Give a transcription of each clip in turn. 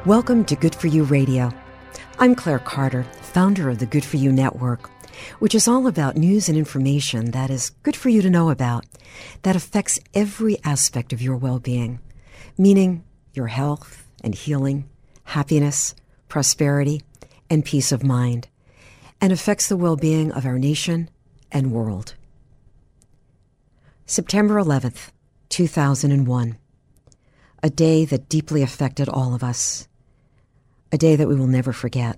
Welcome to Good For You Radio. I'm Claire Carter, founder of the Good For You Network, which is all about news and information that is good for you to know about, that affects every aspect of your well-being, meaning your health and healing, happiness, prosperity, and peace of mind, and affects the well-being of our nation and world. September 11th, 2001. A day that deeply affected all of us. A day that we will never forget.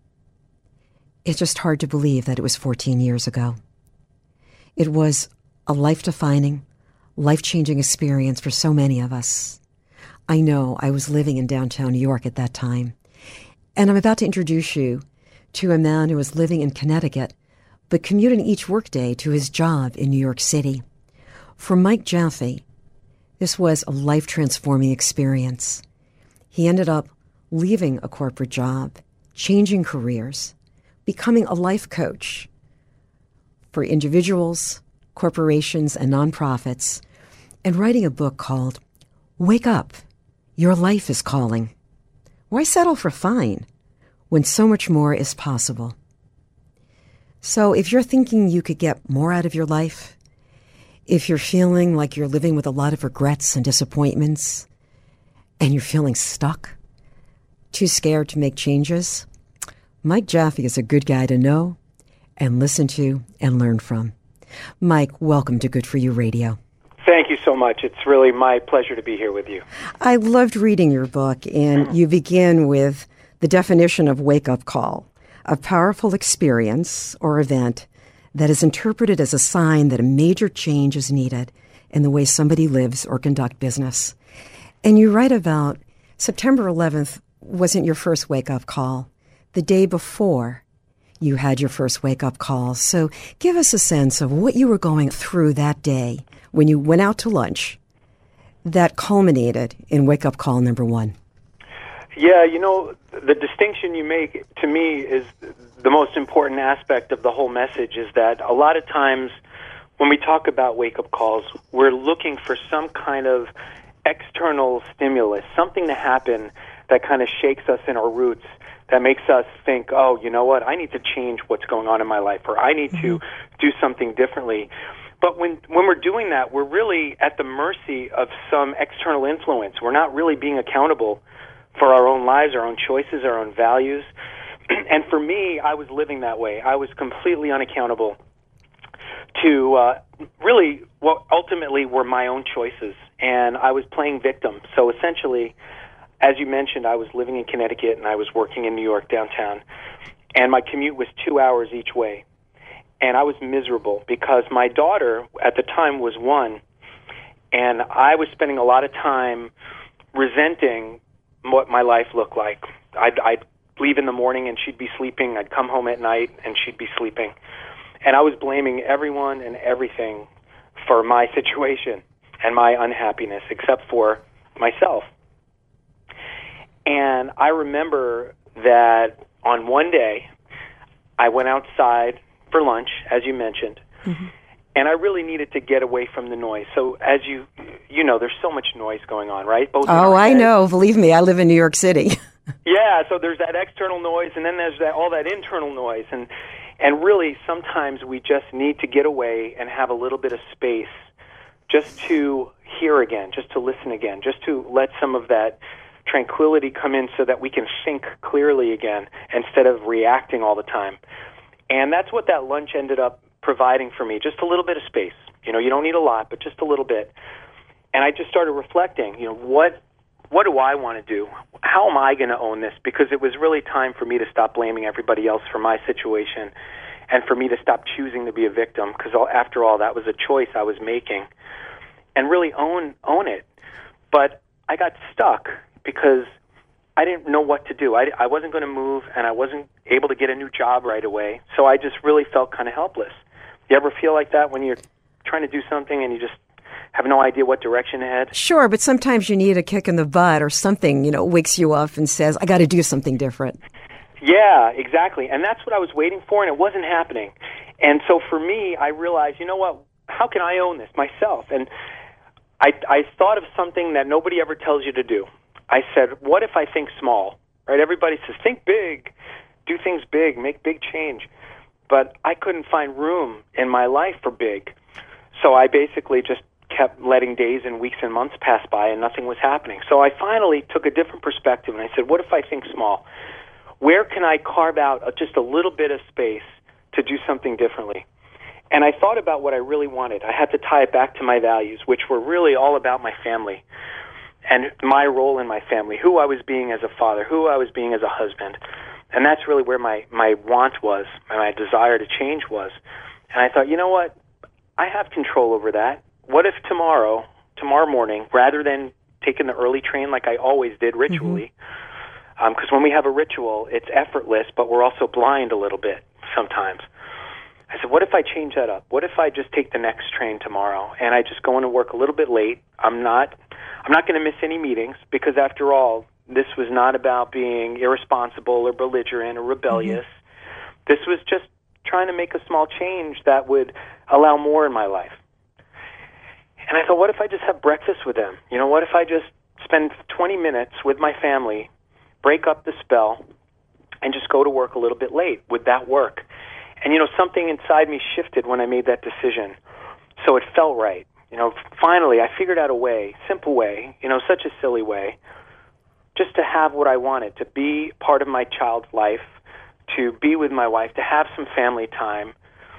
It's just hard to believe that it was 14 years ago. It was a life-defining, life-changing experience for so many of us. I know I was living in downtown New York at that time, and I'm about to introduce you to a man who was living in Connecticut, but commuting each workday to his job in New York City. For Mike Jaffe, this was a life-transforming experience. He ended up leaving a corporate job, changing careers, becoming a life coach for individuals, corporations, and nonprofits, and writing a book called Wake Up, Your Life is Calling. Why settle for fine when so much more is possible? So if you're thinking you could get more out of your life, if you're feeling like you're living with a lot of regrets and disappointments, and you're feeling stuck, too scared to make changes, Mike Jaffe is a good guy to know and listen to and learn from. Mike, welcome to Good For You Radio. Thank you so much. It's really my pleasure to be here with you. I loved reading your book, and you begin with the definition of wake-up call, a powerful experience or event that is interpreted as a sign that a major change is needed in the way somebody lives or conduct business. And you write about September 11th wasn't your first wake-up call. The day before, you had your first wake-up call. So give us a sense of what you were going through that day when you went out to lunch that culminated in wake-up call number one. Yeah, you know, the distinction you make to me is the most important aspect of the whole message, is that a lot of times when we talk about wake-up calls, we're looking for some kind of external stimulus, something to happen that kind of shakes us in our roots, that makes us think, oh, you know what, I need to change what's going on in my life, or I need to do something differently. But when we're doing that, we're really at the mercy of some external influence. We're not really being accountable for our own lives, our own choices, our own values. And for me, I was living that way. I was completely unaccountable to really what ultimately were my own choices, and I was playing victim. So essentially, as you mentioned, I was living in Connecticut and I was working in New York downtown, and my commute was 2 hours each way. And I was miserable because my daughter at the time was 1, and I was spending a lot of time resenting what my life looked like. I'd leave in the morning and she'd be sleeping. I'd come home at night and she'd be sleeping. And I was blaming everyone and everything for my situation and my unhappiness except for myself. And I remember that on one day, I went outside for lunch, as you mentioned, and I really needed to get away from the noise. So as you know, there's so much noise going on, right? Both I know. Believe me, I live in New York City. Yeah, so there's that external noise, and then there's all that internal noise. And really, sometimes we just need to get away and have a little bit of space just to hear again, just to listen again, just to let some of that tranquility come in so that we can think clearly again instead of reacting all the time. And that's what that lunch ended up providing for me, just a little bit of space. You know, you don't need a lot, but just a little bit. And I just started reflecting, you know, what do I want to do? How am I going to own this? Because it was really time for me to stop blaming everybody else for my situation and for me to stop choosing to be a victim, because after all, that was a choice I was making, and really own it. But I got stuck because I didn't know what to do. I wasn't going to move, and I wasn't able to get a new job right away, so I just really felt kind of helpless. You ever feel like that when you're trying to do something and you just have no idea what direction to head? Sure, but sometimes you need a kick in the butt or something, you know, wakes you up and says, I got to do something different. Yeah, exactly. And that's what I was waiting for, and it wasn't happening. And so for me, I realized, you know what, how can I own this myself? And I thought of something that nobody ever tells you to do. I said, what if I think small? Right? Everybody says, think big, do things big, make big change. But I couldn't find room in my life for big. So I basically just kept letting days and weeks and months pass by and nothing was happening. So I finally took a different perspective and I said, what if I think small? Where can I carve out just a little bit of space to do something differently? And I thought about what I really wanted. I had to tie it back to my values, which were really all about my family and my role in my family, who I was being as a father, who I was being as a husband. And that's really where my want was, my desire to change was. And I thought, you know what? I have control over that. What if tomorrow morning, rather than taking the early train like I always did ritually, because when we have a ritual, it's effortless, but we're also blind a little bit sometimes. I said, what if I change that up? What if I just take the next train tomorrow and I just go in and work a little bit late? I'm not going to miss any meetings because, after all, this was not about being irresponsible or belligerent or rebellious. This was just trying to make a small change that would allow more in my life. And I thought, what if I just have breakfast with them? You know, what if I just spend 20 minutes with my family, break up the spell, and just go to work a little bit late? Would that work? And, you know, something inside me shifted when I made that decision. So it felt right. You know, finally I figured out a way, simple way, you know, such a silly way, just to have what I wanted, to be part of my child's life, to be with my wife, to have some family time,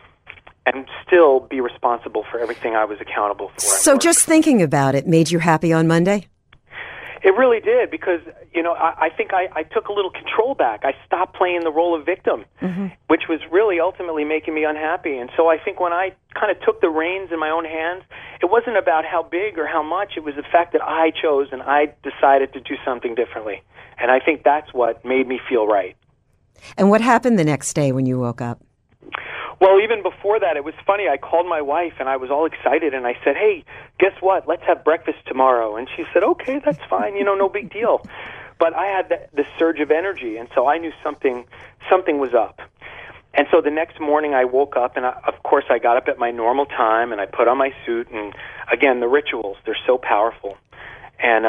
and still be responsible for everything I was accountable for. So just thinking about it made you happy on Monday? It really did, because, you know, I think I took a little control back. I stopped playing the role of victim, which was really ultimately making me unhappy. And so I think when I kind of took the reins in my own hands, it wasn't about how big or how much. It was the fact that I chose and I decided to do something differently. And I think that's what made me feel right. And what happened the next day when you woke up? Well, even before that, it was funny. I called my wife, and I was all excited, and I said, hey, guess what? Let's have breakfast tomorrow. And she said, okay, that's fine, you know, no big deal. But I had this surge of energy, and so I knew something was up. And so the next morning I woke up, and of course I got up at my normal time, and I put on my suit, and again, the rituals, they're so powerful. And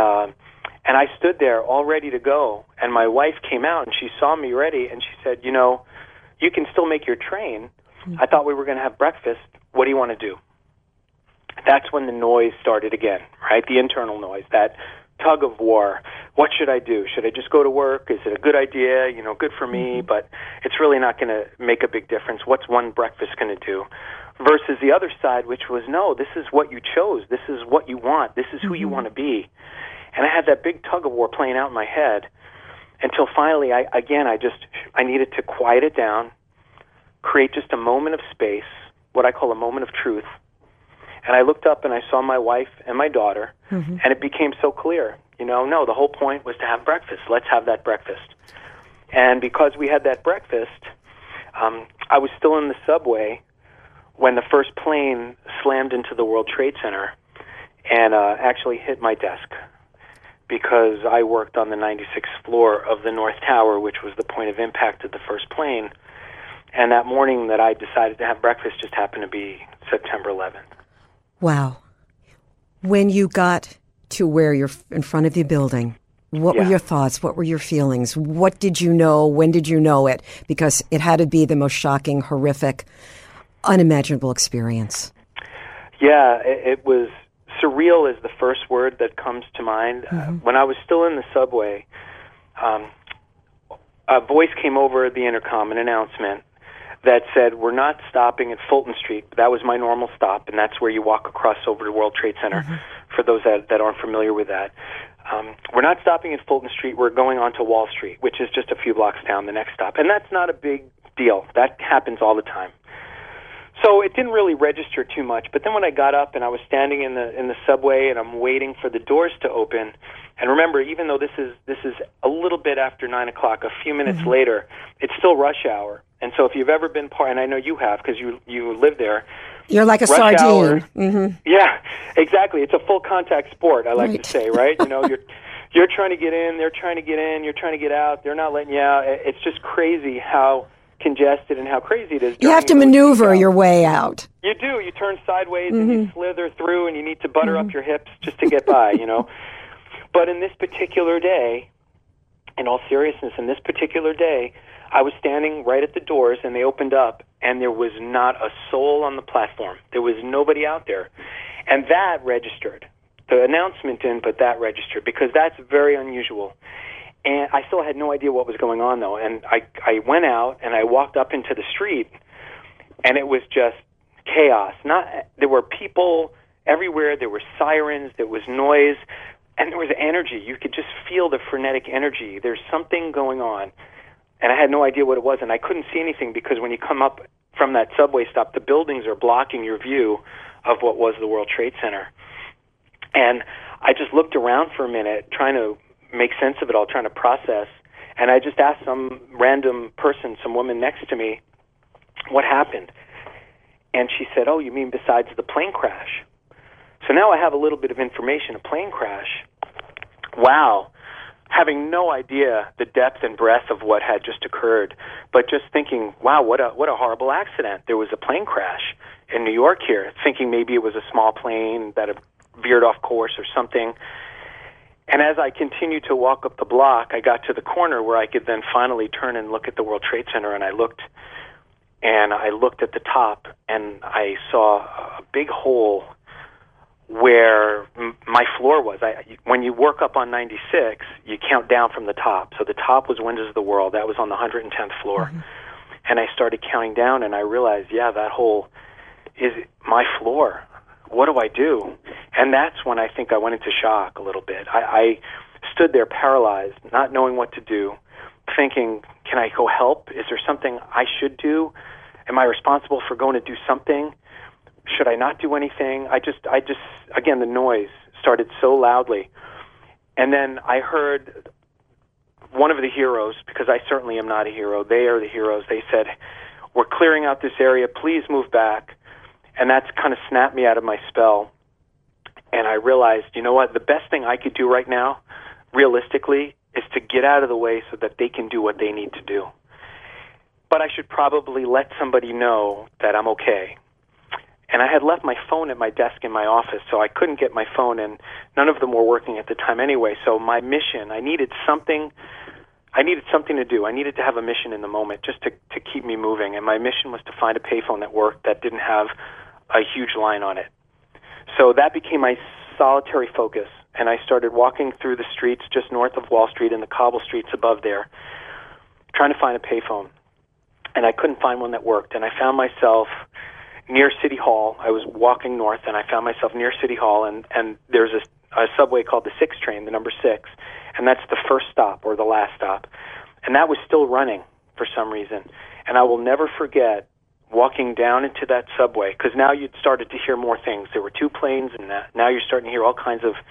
I stood there all ready to go, and my wife came out, and she saw me ready, and she said, you know, you can still make your train. I thought we were going to have breakfast. What do you want to do? That's when the noise started again, right? The internal noise, that tug of war. What should I do? Should I just go to work? Is it a good idea? You know, good for me, but it's really not going to make a big difference. What's one breakfast going to do? Versus the other side, which was, no, this is what you chose. This is what you want. This is who you want to be. And I had that big tug of war playing out in my head until finally, I needed to quiet it down, create just a moment of space, what I call a moment of truth. And I looked up and I saw my wife and my daughter, and it became so clear. You know, no, the whole point was to have breakfast. Let's have that breakfast. And because we had that breakfast, I was still in the subway when the first plane slammed into the World Trade Center and actually hit my desk, because I worked on the 96th floor of the North Tower, which was the point of impact of the first plane. And that morning that I decided to have breakfast just happened to be September 11th. Wow. When you got to where you're in front of the building, what were your thoughts? What were your feelings? What did you know? When did you know it? Because it had to be the most shocking, horrific, unimaginable experience. Yeah, it was surreal is the first word that comes to mind. When I was still in the subway, a voice came over the intercom, an announcement that said, we're not stopping at Fulton Street. That was my normal stop, and that's where you walk across over to World Trade Center, for those that aren't familiar with that. We're not stopping at Fulton Street. We're going on to Wall Street, which is just a few blocks down, the next stop. And that's not a big deal. That happens all the time. So it didn't really register too much. But then when I got up and I was standing in the subway and I'm waiting for the doors to open, and remember, even though this is a little bit after 9 o'clock, a few minutes later, it's still rush hour. And so if you've ever been and I know you have because you live there. You're like a sardine. Yeah, exactly. It's a full contact sport, I like to say, right? You know, you're trying to get in, they're trying to get in, you're trying to get out, they're not letting you out. It's just crazy how congested and how crazy it is. You have to maneuver your way out. You do. You turn sideways and you slither through, and you need to butter up your hips just to get by, you know. But in this particular day, in all seriousness, in this particular day, I was standing right at the doors, and they opened up, and there was not a soul on the platform. There was nobody out there. And that registered. The announcement didn't, but that registered, because that's very unusual. And I still had no idea what was going on, though. And I went out, and I walked up into the street, and it was just chaos. There were people everywhere. There were sirens. There was noise. And there was energy. You could just feel the frenetic energy. There's something going on. And I had no idea what it was, and I couldn't see anything because when you come up from that subway stop, the buildings are blocking your view of what was the World Trade Center. And I just looked around for a minute, trying to make sense of it all, trying to process. And I just asked some random person, some woman next to me, what happened? And she said, oh, you mean besides the plane crash? So now I have a little bit of information, a plane crash. Wow. Having no idea the depth and breadth of what had just occurred, but just thinking, wow, what a horrible accident. There was a plane crash in New York here, thinking maybe it was a small plane that had veered off course or something. And as I continued to walk up the block, I got to the corner where I could then finally turn and look at the World Trade Center, and I looked at the top, and I saw a big hole where my floor was. When you work up on 96, you count down from the top. So the top was Windows of the World. That was on the 110th floor. Mm-hmm. And I started counting down, and I realized, that hole is my floor. What do I do? And that's when I think I went into shock a little bit. I stood there paralyzed, not knowing what to do, thinking, can I go help? Is there something I should do? Am I responsible for going to do something? Should I not do anything? I just, again, the noise started so loudly. And then I heard one of the heroes, because I certainly am not a hero, they are the heroes. They said, we're clearing out this area, please move back. And that's kind of snapped me out of my spell. And I realized, you know what, the best thing I could do right now, realistically, is to get out of the way so that they can do what they need to do. But I should probably let somebody know that I'm okay. And I had left my phone at my desk in my office, so I couldn't get my phone, and none of them were working at the time anyway. So my mission, I needed something to do. I needed to have a mission in the moment just to keep me moving. And my mission was to find a payphone that worked that didn't have a huge line on it. So that became my solitary focus, and I started walking through the streets just north of Wall Street and the cobble streets above there, trying to find a payphone. And I couldn't find one that worked, and I found myself near City Hall. I was walking north, and I found myself near City Hall, and there's a subway called the 6 train, the number 6, and that's the first stop or the last stop. And that was still running for some reason. And I will never forget walking down into that subway, because now you'd started to hear more things. There were 2 planes, and now you're starting to hear all kinds of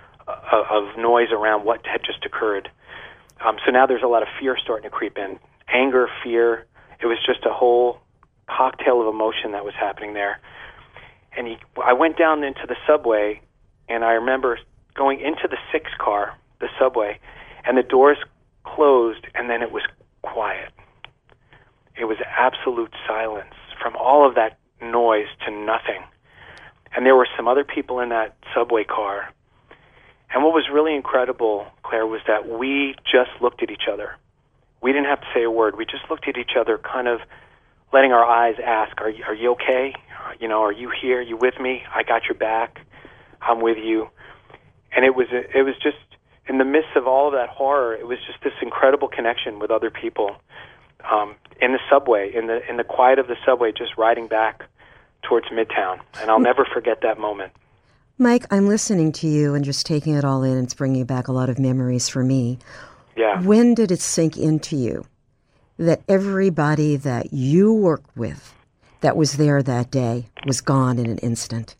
noise around what had just occurred. So now there's a lot of fear starting to creep in. Anger, fear. It was just a whole cocktail of emotion that was happening there. And I went down into the subway, and I remember going into the 6 car, the subway, and the doors closed, and then it was quiet. It was absolute silence, from all of that noise to nothing. And there were some other people in that subway car. And what was really incredible, Claire, was that we just looked at each other. We didn't have to say a word. We just looked at each other, kind of letting our eyes ask, are you okay? Are you here? Are you with me? I got your back. I'm with you. And it was just, in the midst of all of that horror, it was just this incredible connection with other people. In the subway, in the quiet of the subway, just riding back towards Midtown. And I'll never forget that moment. Mike, I'm listening to you and just taking it all in. It's bringing back a lot of memories for me. Yeah. When did it sink into you that everybody that you work with that was there that day was gone in an instant?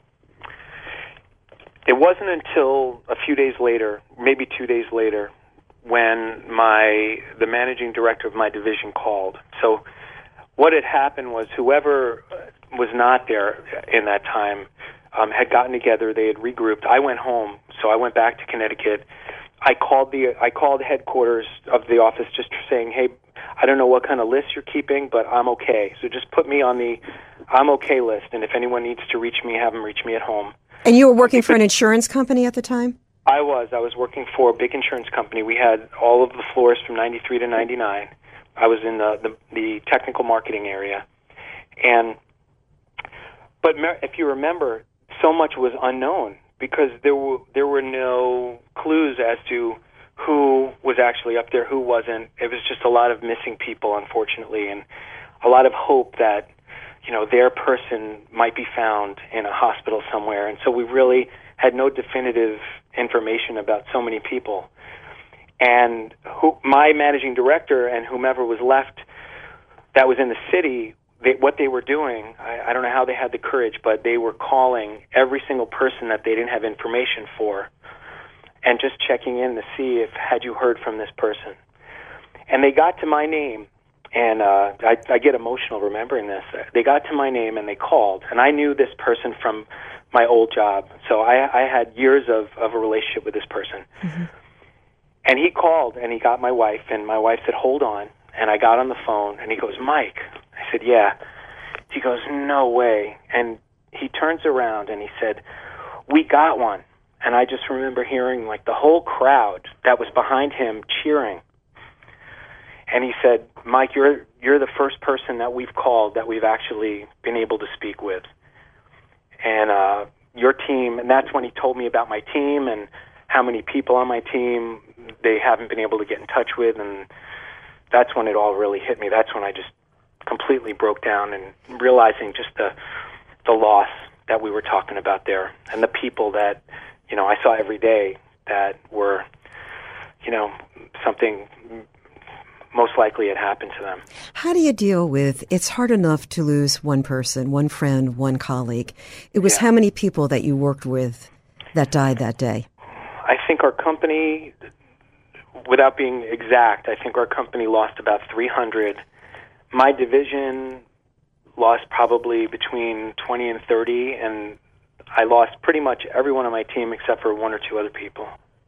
It wasn't until a few days later, maybe 2 days later, when the managing director of my division called. So what had happened was whoever was not there in that time had gotten together. They had regrouped. I went home, so I went back to Connecticut. I called headquarters of the office just saying, hey, I don't know what kind of list you're keeping, but I'm okay. So just put me on the I'm okay list, and if anyone needs to reach me, have them reach me at home. And you were working for an insurance company at the time? I was working for a big insurance company. We had all of the floors from 93 to 99. I was in the technical marketing area. But if you remember, so much was unknown because there were no clues as to who was actually up there, who wasn't. It was just a lot of missing people, unfortunately, and a lot of hope that, their person might be found in a hospital somewhere. And so we really had no definitive information about so many people. And my managing director and whomever was left that was in the city, what they were doing, I don't know how they had the courage, but they were calling every single person that they didn't have information for and just checking in to see if, had you heard from this person? And they got to my name, and I get emotional remembering this. They got to my name and they called, and I knew this person from my old job, so I had years of a relationship with this person. Mm-hmm. And he called, and he got my wife, and my wife said, hold on. And I got on the phone, and he goes, Mike. I said, yeah. He goes, no way. And he turns around, and he said, we got one. And I just remember hearing, the whole crowd that was behind him cheering. And he said, Mike, you're the first person that we've called that we've actually been able to speak with. And your team, and that's when he told me about my team and how many people on my team they haven't been able to get in touch with, and that's when it all really hit me. That's when I just completely broke down and realizing just the loss that we were talking about there and the people that, I saw every day that were, something most likely had happened to them. How do you deal with, it's hard enough to lose one person, one friend, one colleague. It was how many people that you worked with that died that day? I think our company, without being exact, I think our company lost about 300. My division lost probably between 20 and 30, and I lost pretty much everyone on my team except for one or two other people.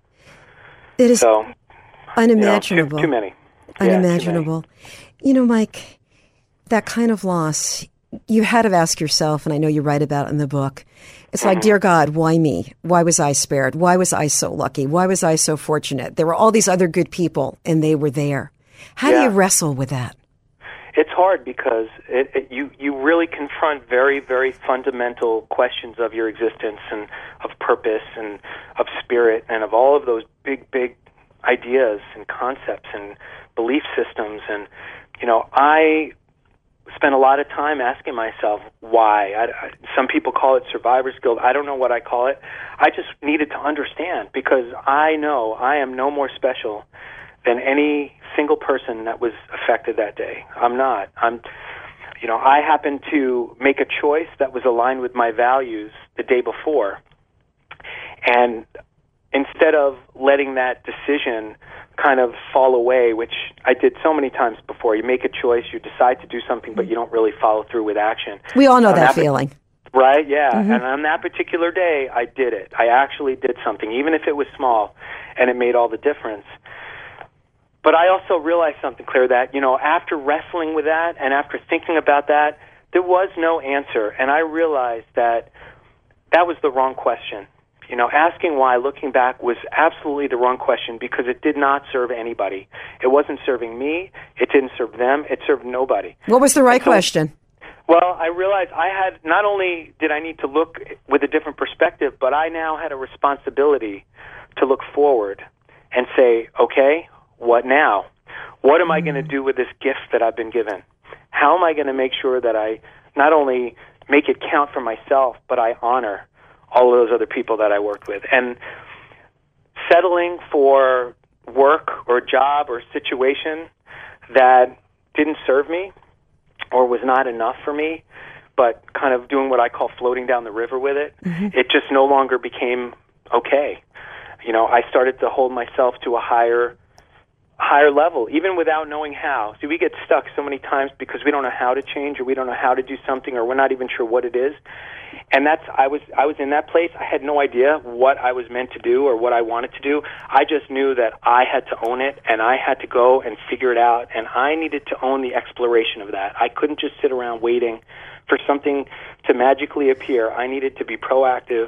It is unimaginable. Too many. Unimaginable. Yeah, too many. Mike, that kind of loss, you had to ask yourself, and I know you write about it in the book, it's like, dear God, why me? Why was I spared? Why was I so lucky? Why was I so fortunate? There were all these other good people, and they were there. How do you wrestle with that? It's hard because you really confront very, very fundamental questions of your existence and of purpose and of spirit and of all of those big, big ideas and concepts and belief systems. And, I spent a lot of time asking myself why. Some people call it survivor's guilt. I don't know what I call it. I just needed to understand because I know I am no more special than any single person that was affected that day. I'm not. I happened to make a choice that was aligned with my values the day before. And instead of letting that decision kind of fall away, which I did so many times before, you make a choice, you decide to do something, but you don't really follow through with action. We all know that feeling. Right, yeah. Mm-hmm. And on that particular day, I did it. I actually did something, even if it was small, and it made all the difference. But I also realized something, Claire, that, after wrestling with that and after thinking about that, there was no answer. And I realized that was the wrong question. Asking why, looking back, was absolutely the wrong question because it did not serve anybody. It wasn't serving me. It didn't serve them. It served nobody. What was the right question? Well, I realized not only did I need to look with a different perspective, but I now had a responsibility to look forward and say, okay, what now? What am I going to do with this gift that I've been given? How am I going to make sure that I not only make it count for myself, but I honor all of those other people that I worked with? And settling for work or job or situation that didn't serve me or was not enough for me, but kind of doing what I call floating down the river with it, it just no longer became okay. I started to hold myself to a higher level, even without knowing how. See, we get stuck so many times because we don't know how to change or we don't know how to do something or we're not even sure what it is. And I was in that place. I had no idea what I was meant to do or what I wanted to do. I just knew that I had to own it and I had to go and figure it out, and I needed to own the exploration of that. I couldn't just sit around waiting for something to magically appear. I needed to be proactive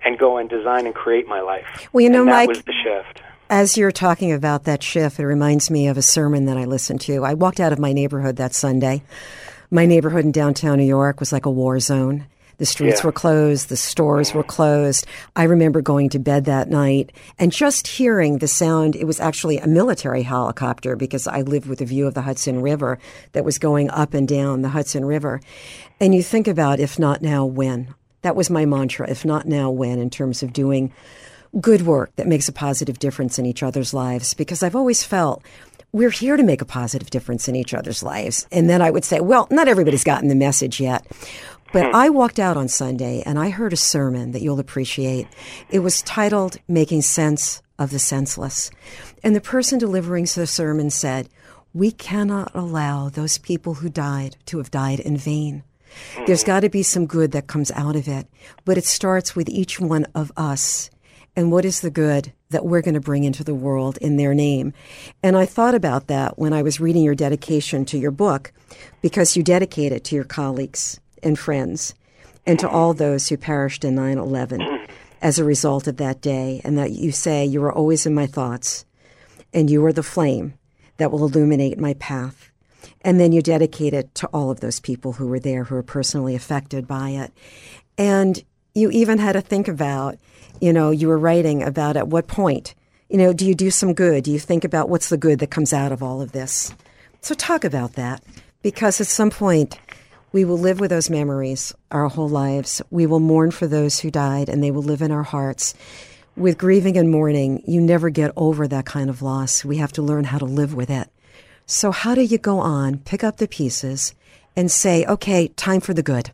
and go and design and create my life. Well, and that Mike, was the shift. As you're talking about that shift, it reminds me of a sermon that I listened to. I walked out of my neighborhood that Sunday. My neighborhood in downtown New York was like a war zone. The streets were closed. The stores were closed. I remember going to bed that night and just hearing the sound. It was actually a military helicopter because I lived with a view of the Hudson River that was going up and down the Hudson River. And you think about, if not now, when? That was my mantra, if not now, when, in terms of doing good work that makes a positive difference in each other's lives. Because I've always felt we're here to make a positive difference in each other's lives. And then I would say, well, not everybody's gotten the message yet. But I walked out on Sunday and I heard a sermon that you'll appreciate. It was titled Making Sense of the Senseless. And the person delivering the sermon said, we cannot allow those people who died to have died in vain. There's got to be some good that comes out of it. But it starts with each one of us. And what is the good that we're going to bring into the world in their name? And I thought about that when I was reading your dedication to your book, because you dedicate it to your colleagues and friends and to all those who perished in 9/11 as a result of that day, and that you say, you are always in my thoughts, and you are the flame that will illuminate my path. And then you dedicate it to all of those people who were there, who were personally affected by it. And you even had to think about, you were writing about at what point, do you do some good? Do you think about what's the good that comes out of all of this? So talk about that, because at some point we will live with those memories our whole lives. We will mourn for those who died, and they will live in our hearts. With grieving and mourning, you never get over that kind of loss. We have to learn how to live with it. So how do you go on, pick up the pieces, and say, okay, time for the good?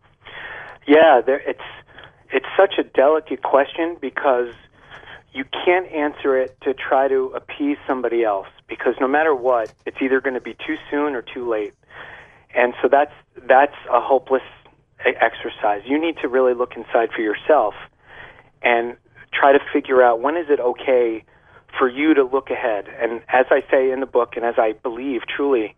Yeah, it's such a delicate question, because you can't answer it to try to appease somebody else, because no matter what, it's either going to be too soon or too late. And so that's a hopeless exercise. You need to really look inside for yourself and try to figure out, when is it okay for you to look ahead. And as I say in the book, and as I believe truly,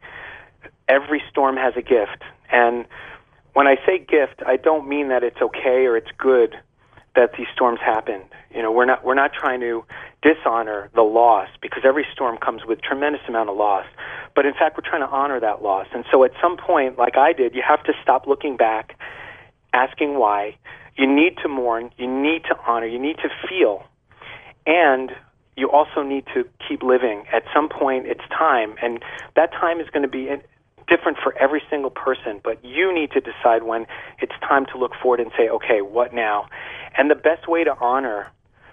every storm has a gift. And when I say gift, I don't mean that it's okay or it's good that these storms happened. We're not trying to dishonor the loss, because every storm comes with tremendous amount of loss. But in fact, we're trying to honor that loss. And so at some point, like I did, you have to stop looking back, asking why. You need to mourn, you need to honor, you need to feel, and you also need to keep living. At some point, it's time, and that time is going to be different for every single person, but you need to decide when it's time to look forward and say, okay, what now? And the best way to honor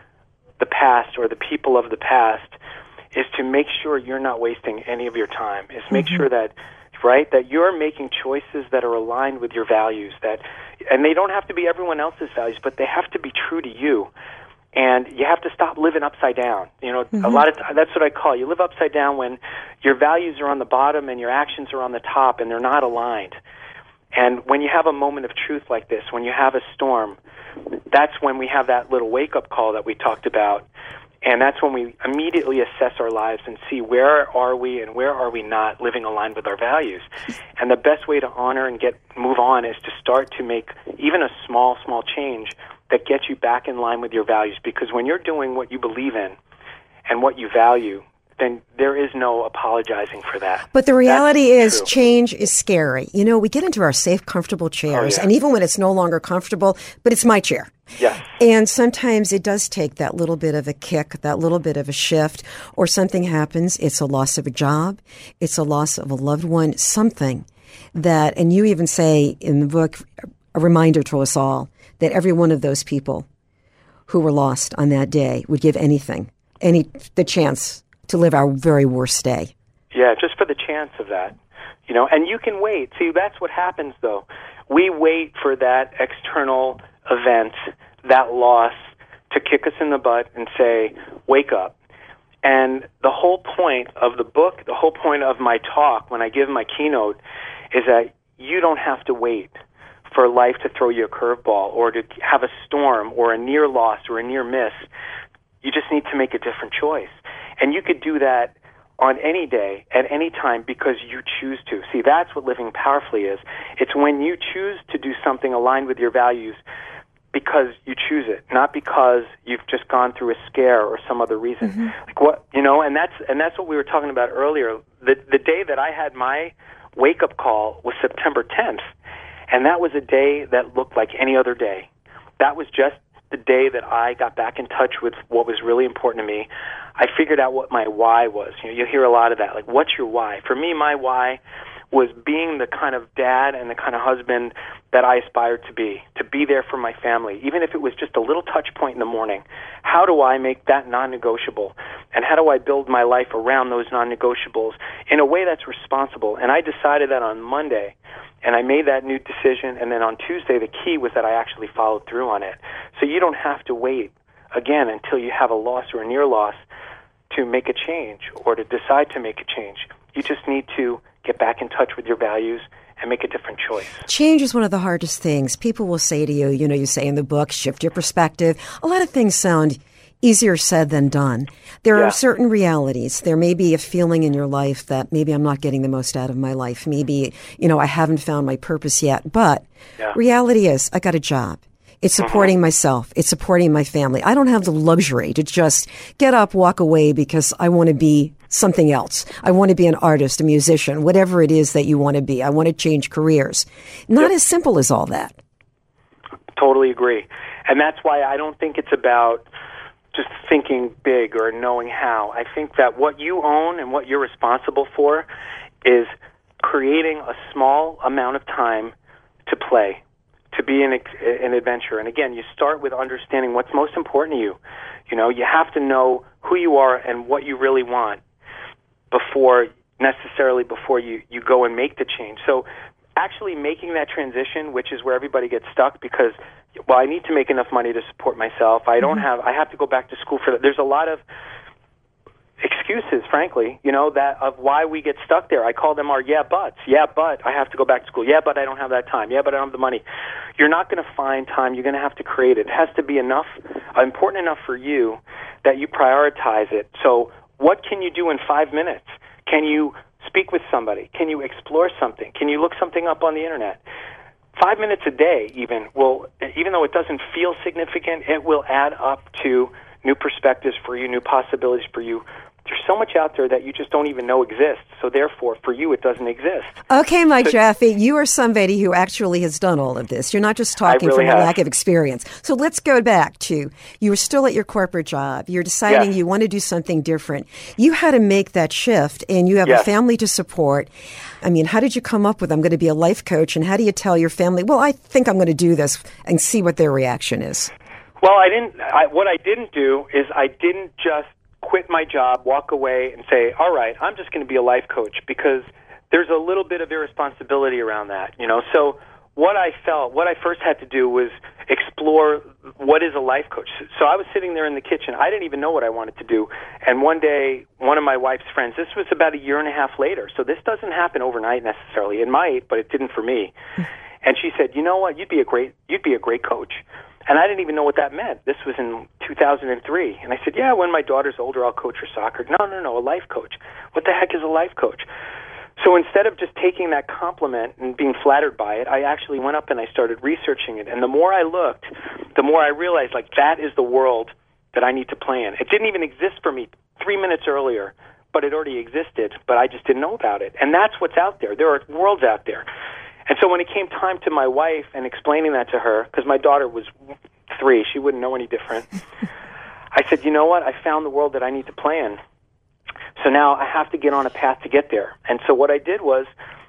the past or the people of the past is to make sure you're not wasting any of your time, is make sure that you're making choices that are aligned with your values, and they don't have to be everyone else's values, but they have to be true to you. And you have to stop living upside down. A lot of that's what I call, you live upside down when your values are on the bottom and your actions are on the top, and they're not aligned. And when you have a moment of truth like this, when you have a storm, that's when we have that little wake-up call that we talked about. And that's when we immediately assess our lives and see, where are we and where are we not living aligned with our values. And the best way to honor and move on is to start to make even a small change that gets you back in line with your values. Because when you're doing what you believe in and what you value, then there is no apologizing for that. But the reality is, change is scary. We get into our safe, comfortable chairs, and even when it's no longer comfortable, but it's my chair. Yes. And sometimes it does take that little bit of a kick, that little bit of a shift, or something happens. It's a loss of a job. It's a loss of a loved one, something that, and you even say in the book, a reminder to us all that every one of those people who were lost on that day would give the chance to live our very worst day. Yeah, just for the chance of that. And you can wait. See, that's what happens, though. We wait for that external event, that loss, to kick us in the butt and say, wake up. And the whole point of the book, the whole point of my talk when I give my keynote, is that you don't have to wait for life to throw you a curveball or to have a storm or a near loss or a near miss. You just need to make a different choice. And you could do that on any day, at any time, because you choose to. See, that's what living powerfully is. It's when you choose to do something aligned with your values, because you choose it, not because you've just gone through a scare or some other reason. Like what, and that's what we were talking about earlier. The day that I had my wake-up call was September 10th, and that was a day that looked like any other day. That was just the day that I got back in touch with what was really important to me. I figured out what my why was. You hear a lot of that, like, what's your why? For me, my why was being the kind of dad and the kind of husband that I aspired to be there for my family, even if it was just a little touch point in the morning. How do I make that non-negotiable? And how do I build my life around those non-negotiables in a way that's responsible? And I decided that on Monday, and I made that new decision, and then on Tuesday, the key was that I actually followed through on it. So you don't have to wait, again, until you have a loss or a near loss to make a change or to decide to make a change. You just need to get back in touch with your values and make a different choice. Change is one of the hardest things. People will say to you, you say in the book, shift your perspective. A lot of things sound easier said than done. There are certain realities. There may be a feeling in your life that maybe I'm not getting the most out of my life. Maybe, I haven't found my purpose yet. But reality is, I got a job. It's supporting myself. It's supporting my family. I don't have the luxury to just get up, walk away because I want to be something else. I want to be an artist, a musician, whatever it is that you want to be. I want to change careers. Not as simple as all that. Totally agree. And that's why I don't think it's about just thinking big or knowing how. I think that what you own and what you're responsible for is creating a small amount of time to play, to be an adventure. And again, you start with understanding what's most important to you. You have to know who you are and what you really want before you go and make the change. So actually making that transition, which is where everybody gets stuck because, I need to make enough money to support myself. I have to go back to school for that. There's a lot of excuses, frankly, that of why we get stuck there. I call them our yeah buts. Yeah, but I have to go back to school. Yeah, but I don't have that time. Yeah, but I don't have the money. You're not going to find time. You're going to have to create it. It has to be important enough for you that you prioritize it. So what can you do in 5 minutes? Can you speak with somebody? Can you explore something? Can you look something up on the internet? 5 minutes a day even though it doesn't feel significant, it will add up to new perspectives for you, new possibilities for you. There's so much out there that you just don't even know exists. So therefore, for you, it doesn't exist. Okay, Mike Jaffe, you are somebody who actually has done all of this. You're not just talking from a lack of experience. So let's go back to, you were still at your corporate job. You're deciding you want to do something different. You had to make that shift, and you have a family to support. I mean, how did you come up with, I'm going to be a life coach, and how do you tell your family, well, I think I'm going to do this, and see what their reaction is? Well, what I didn't do is I didn't just quit my job, walk away, and say, all right, I'm just going to be a life coach, because there's a little bit of irresponsibility around that, So what I first had to do was explore what is a life coach. So I was sitting there in the kitchen. I didn't even know what I wanted to do. And one day, one of my wife's friends, this was about a year and a half later, so this doesn't happen overnight necessarily. It might, but it didn't for me. And she said, you know what, you'd be a great coach. And I didn't even know what that meant. This was in 2003. And I said, yeah, when my daughter's older, I'll coach her soccer. No, a life coach. What the heck is a life coach? So instead of just taking that compliment and being flattered by it, I actually went up and I started researching it. And the more I looked, the more I realized, that is the world that I need to play in. It didn't even exist for me 3 minutes earlier, but it already existed, but I just didn't know about it. And that's what's out there. There are worlds out there. And so when it came time to my wife and explaining that to her, because my daughter was 3, she wouldn't know any different, I said, you know what, I found the world that I need to play in. So now I have to get on a path to get there. And so what I did was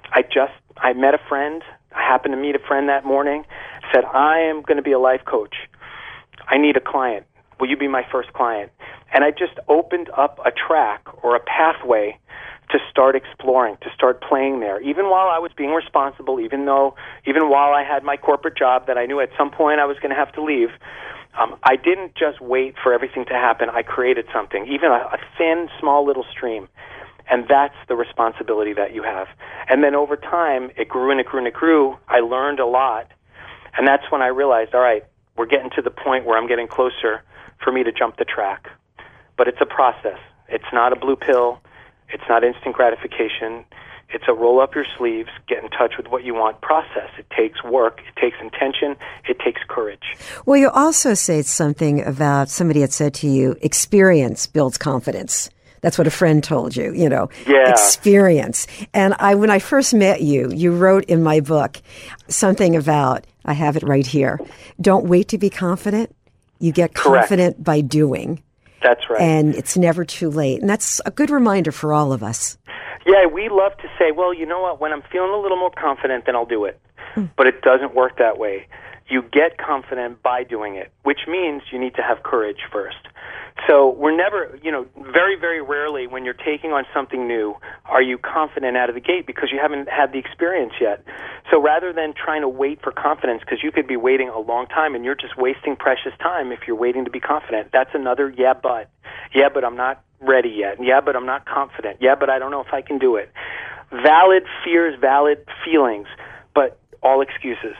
I met a friend. I happened to meet a friend that morning, said, I am going to be a life coach. I need a client. Will you be my first client? And I just opened up a track or a pathway to start exploring, to start playing there, even while I was being responsible, even while I had my corporate job that I knew at some point I was going to have to leave. I didn't just wait for everything to happen. I created something, even a thin, small little stream. And that's the responsibility that you have. And then over time, it grew and it grew and it grew. I learned a lot. And that's when I realized, all right, we're getting to the point where I'm getting closer for me to jump the track. But it's a process. It's not a blue pill. It's not instant gratification. It's a roll up your sleeves, get in touch with what you want process. It takes work, it takes intention, it takes courage. Well, you also said something about somebody had said to you, experience builds confidence. That's what a friend told you, Yeah. Experience. And when I first met you, you wrote in my book something about, I have it right here, don't wait to be confident. You get confident by doing. That's right. And it's never too late. And that's a good reminder for all of us. Yeah, we love to say, well, you know what, when I'm feeling a little more confident, then I'll do it. But it doesn't work that way. You get confident by doing it, which means you need to have courage first. So we're never, very, very rarely when you're taking on something new, are you confident out of the gate because you haven't had the experience yet. So rather than trying to wait for confidence, because you could be waiting a long time and you're just wasting precious time if you're waiting to be confident. That's another yeah, but I'm not ready yet. Yeah, but I'm not confident. Yeah, but I don't know if I can do it. Valid fears, valid feelings, but all excuses.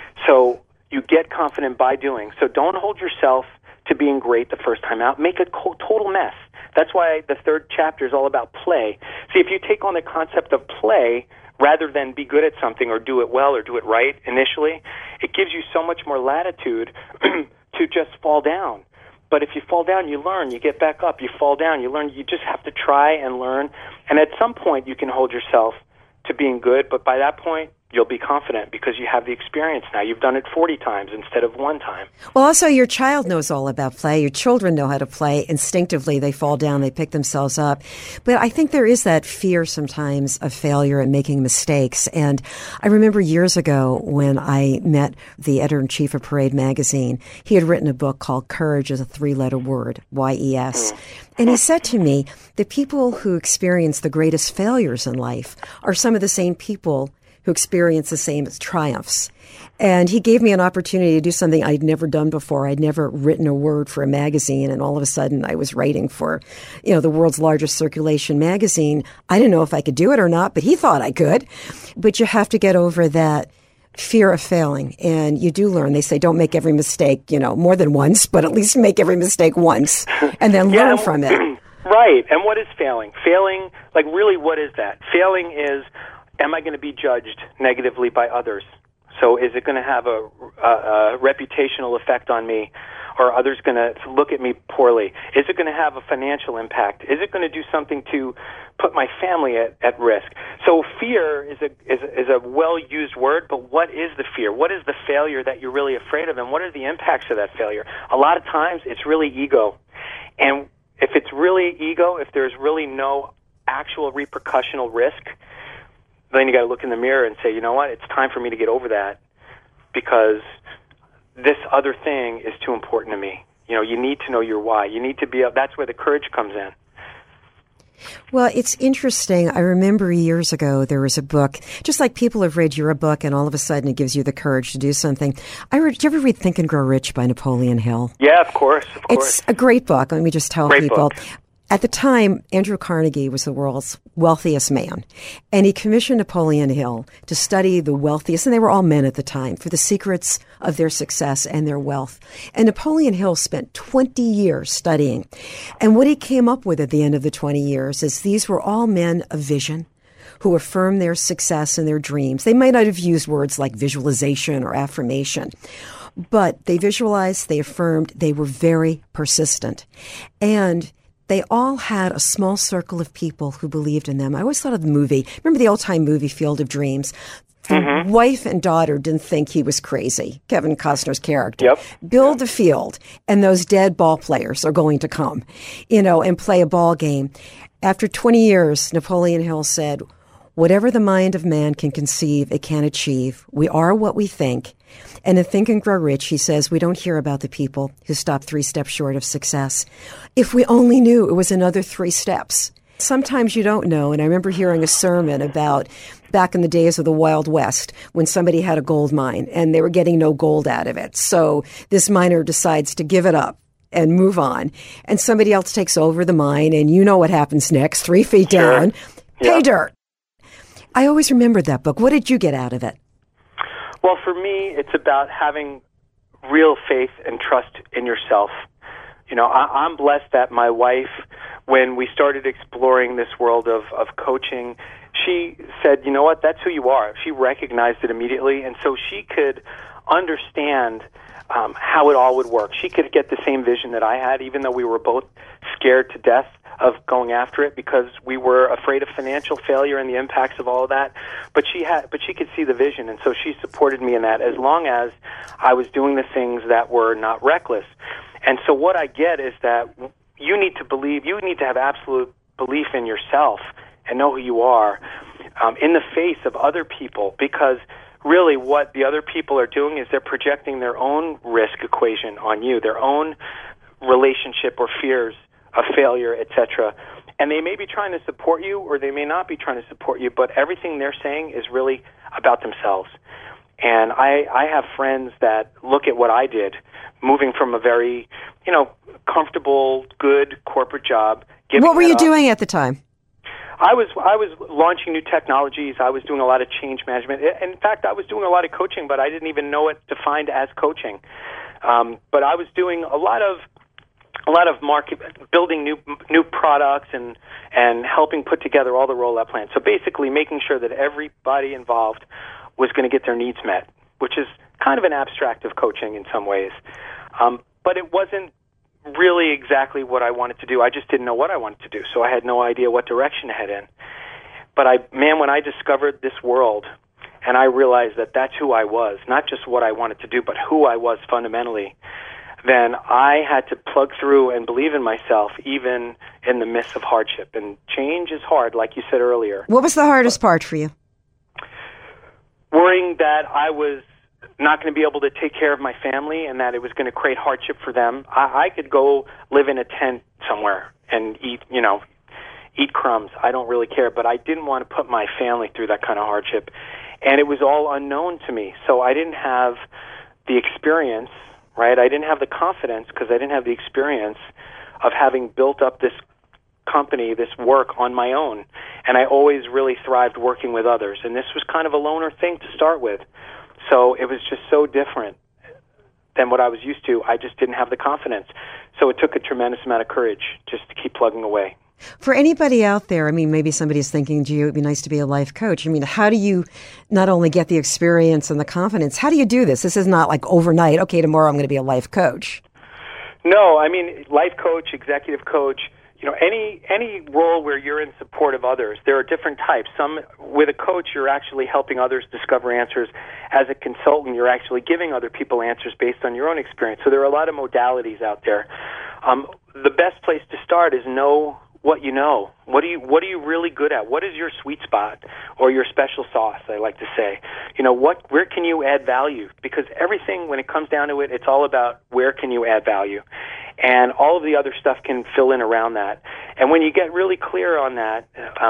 So you get confident by doing. So don't hold yourself to being great the first time out. Make a total mess. That's why the third chapter is all about play. See, if you take on the concept of play rather than be good at something or do it well or do it right initially, it gives you so much more latitude to just fall down. But if you fall down, you learn. You get back up. You fall down. You learn. You just have to try and learn. And at some point, you can hold yourself to being good. But by that point, you'll be confident because you have the experience now. You've done it 40 times instead of one time. Well, also, your child knows all about play. Your children know how to play. Instinctively, they fall down, they pick themselves up. But I think there is that fear sometimes of failure and making mistakes. And I remember years ago when I met the editor-in-chief of Parade magazine, he had written a book called Courage is a 3-letter word, Y-E-S. And he said to me, the people who experience the greatest failures in life are some of the same people who experience the same as triumphs. And he gave me an opportunity to do something I'd never done before. I'd never written a word for a magazine, and all of a sudden I was writing for, the world's largest circulation magazine. I didn't know if I could do it or not, but he thought I could. But you have to get over that fear of failing, and you do learn. They say don't make every mistake, more than once, but at least make every mistake once, and then learn from it. Right. And what is failing? Failing, really, what is that? Failing is, am I going to be judged negatively by others? So is it going to have a reputational effect on me? Or are others going to look at me poorly? Is it going to have a financial impact? Is it going to do something to put my family at risk? So fear is a well-used word, but what is the fear? What is the failure that you're really afraid of, and what are the impacts of that failure? A lot of times it's really ego. And if it's really ego, if there's really no actual repercussional risk, then you got to look in the mirror and say, you know what, it's time for me to get over that because this other thing is too important to me. You need to know your why. You need to be, that's where the courage comes in. Well, it's interesting. I remember years ago there was a book, just like people have read your book and all of a sudden it gives you the courage to do something. Did you ever read Think and Grow Rich by Napoleon Hill? Yeah, of course. It's a great book. Let me just tell Great people. Book. At the time, Andrew Carnegie was the world's wealthiest man, and he commissioned Napoleon Hill to study the wealthiest, and they were all men at the time, for the secrets of their success and their wealth. And Napoleon Hill spent 20 years studying. And what he came up with at the end of the 20 years is these were all men of vision who affirmed their success and their dreams. They might not have used words like visualization or affirmation, but they visualized, they affirmed, they were very persistent. And they all had a small circle of people who believed in them. I always thought of the movie. Remember the old-time movie Field of Dreams? The wife and daughter didn't think he was crazy, Kevin Costner's character. Yep. Build a field, and those dead ball players are going to come, and play a ball game. After 20 years, Napoleon Hill said, whatever the mind of man can conceive, it can achieve. We are what we think. And in Think and Grow Rich, he says, we don't hear about the people who stop 3 steps short of success. If we only knew it was another 3 steps. Sometimes you don't know. And I remember hearing a sermon about back in the days of the Wild West when somebody had a gold mine and they were getting no gold out of it. So this miner decides to give it up and move on. And somebody else takes over the mine, and you know what happens next. 3 feet down, pay dirt. I always remembered that book. What did you get out of it? Well, for me, it's about having real faith and trust in yourself. I'm blessed that my wife, when we started exploring this world of coaching, she said, you know what, that's who you are. She recognized it immediately, and so she could understand how it all would work. She could get the same vision that I had, even though we were both scared to death of going after it because we were afraid of financial failure and the impacts of all of that. But she could see the vision, and so she supported me in that as long as I was doing the things that were not reckless. And so what I get is that you need to have absolute belief in yourself and know who you are in the face of other people, because really what the other people are doing is they're projecting their own risk equation on you, their own relationship or fears of failure, etc. And they may be trying to support you or they may not be trying to support you, but everything they're saying is really about themselves. And I have friends that look at what I did, moving from a very, comfortable, good corporate job. What were you doing at the time? I was launching new technologies. I was doing a lot of change management. In fact, I was doing a lot of coaching, but I didn't even know it defined as coaching. But I was doing a lot of market, building new products and helping put together all the rollout plans. So basically making sure that everybody involved was going to get their needs met, which is kind of an abstract of coaching in some ways. But it wasn't really exactly what I wanted to do. I just didn't know what I wanted to do, so I had no idea what direction to head in. But when I discovered this world and I realized that that's who I was, not just what I wanted to do, but who I was fundamentally, then I had to plug through and believe in myself, even in the midst of hardship. And change is hard, like you said earlier. What was the hardest part for you? Worrying that I was not going to be able to take care of my family and that it was going to create hardship for them. I could go live in a tent somewhere and eat crumbs. I don't really care, but I didn't want to put my family through that kind of hardship. And it was all unknown to me, so I didn't have the experience, right? I didn't have the confidence because I didn't have the experience of having built up this company, this work on my own. And I always really thrived working with others. And this was kind of a loner thing to start with. So it was just so different than what I was used to. I just didn't have the confidence. So it took a tremendous amount of courage just to keep plugging away. For anybody out there, maybe somebody's thinking, gee, it would be nice to be a life coach. How do you not only get the experience and the confidence, how do you do this? This is not like overnight, okay, tomorrow I'm going to be a life coach. No, life coach, executive coach, any role where you're in support of others, there are different types. Some, with a coach, you're actually helping others discover answers. As a consultant, you're actually giving other people answers based on your own experience. So there are a lot of modalities out there. The best place to start is know what you know. What are you really good at? What is your sweet spot or your special sauce, I like to say? Where can you add value? Because everything, when it comes down to it, it's all about where can you add value. And all of the other stuff can fill in around that. And when you get really clear on that,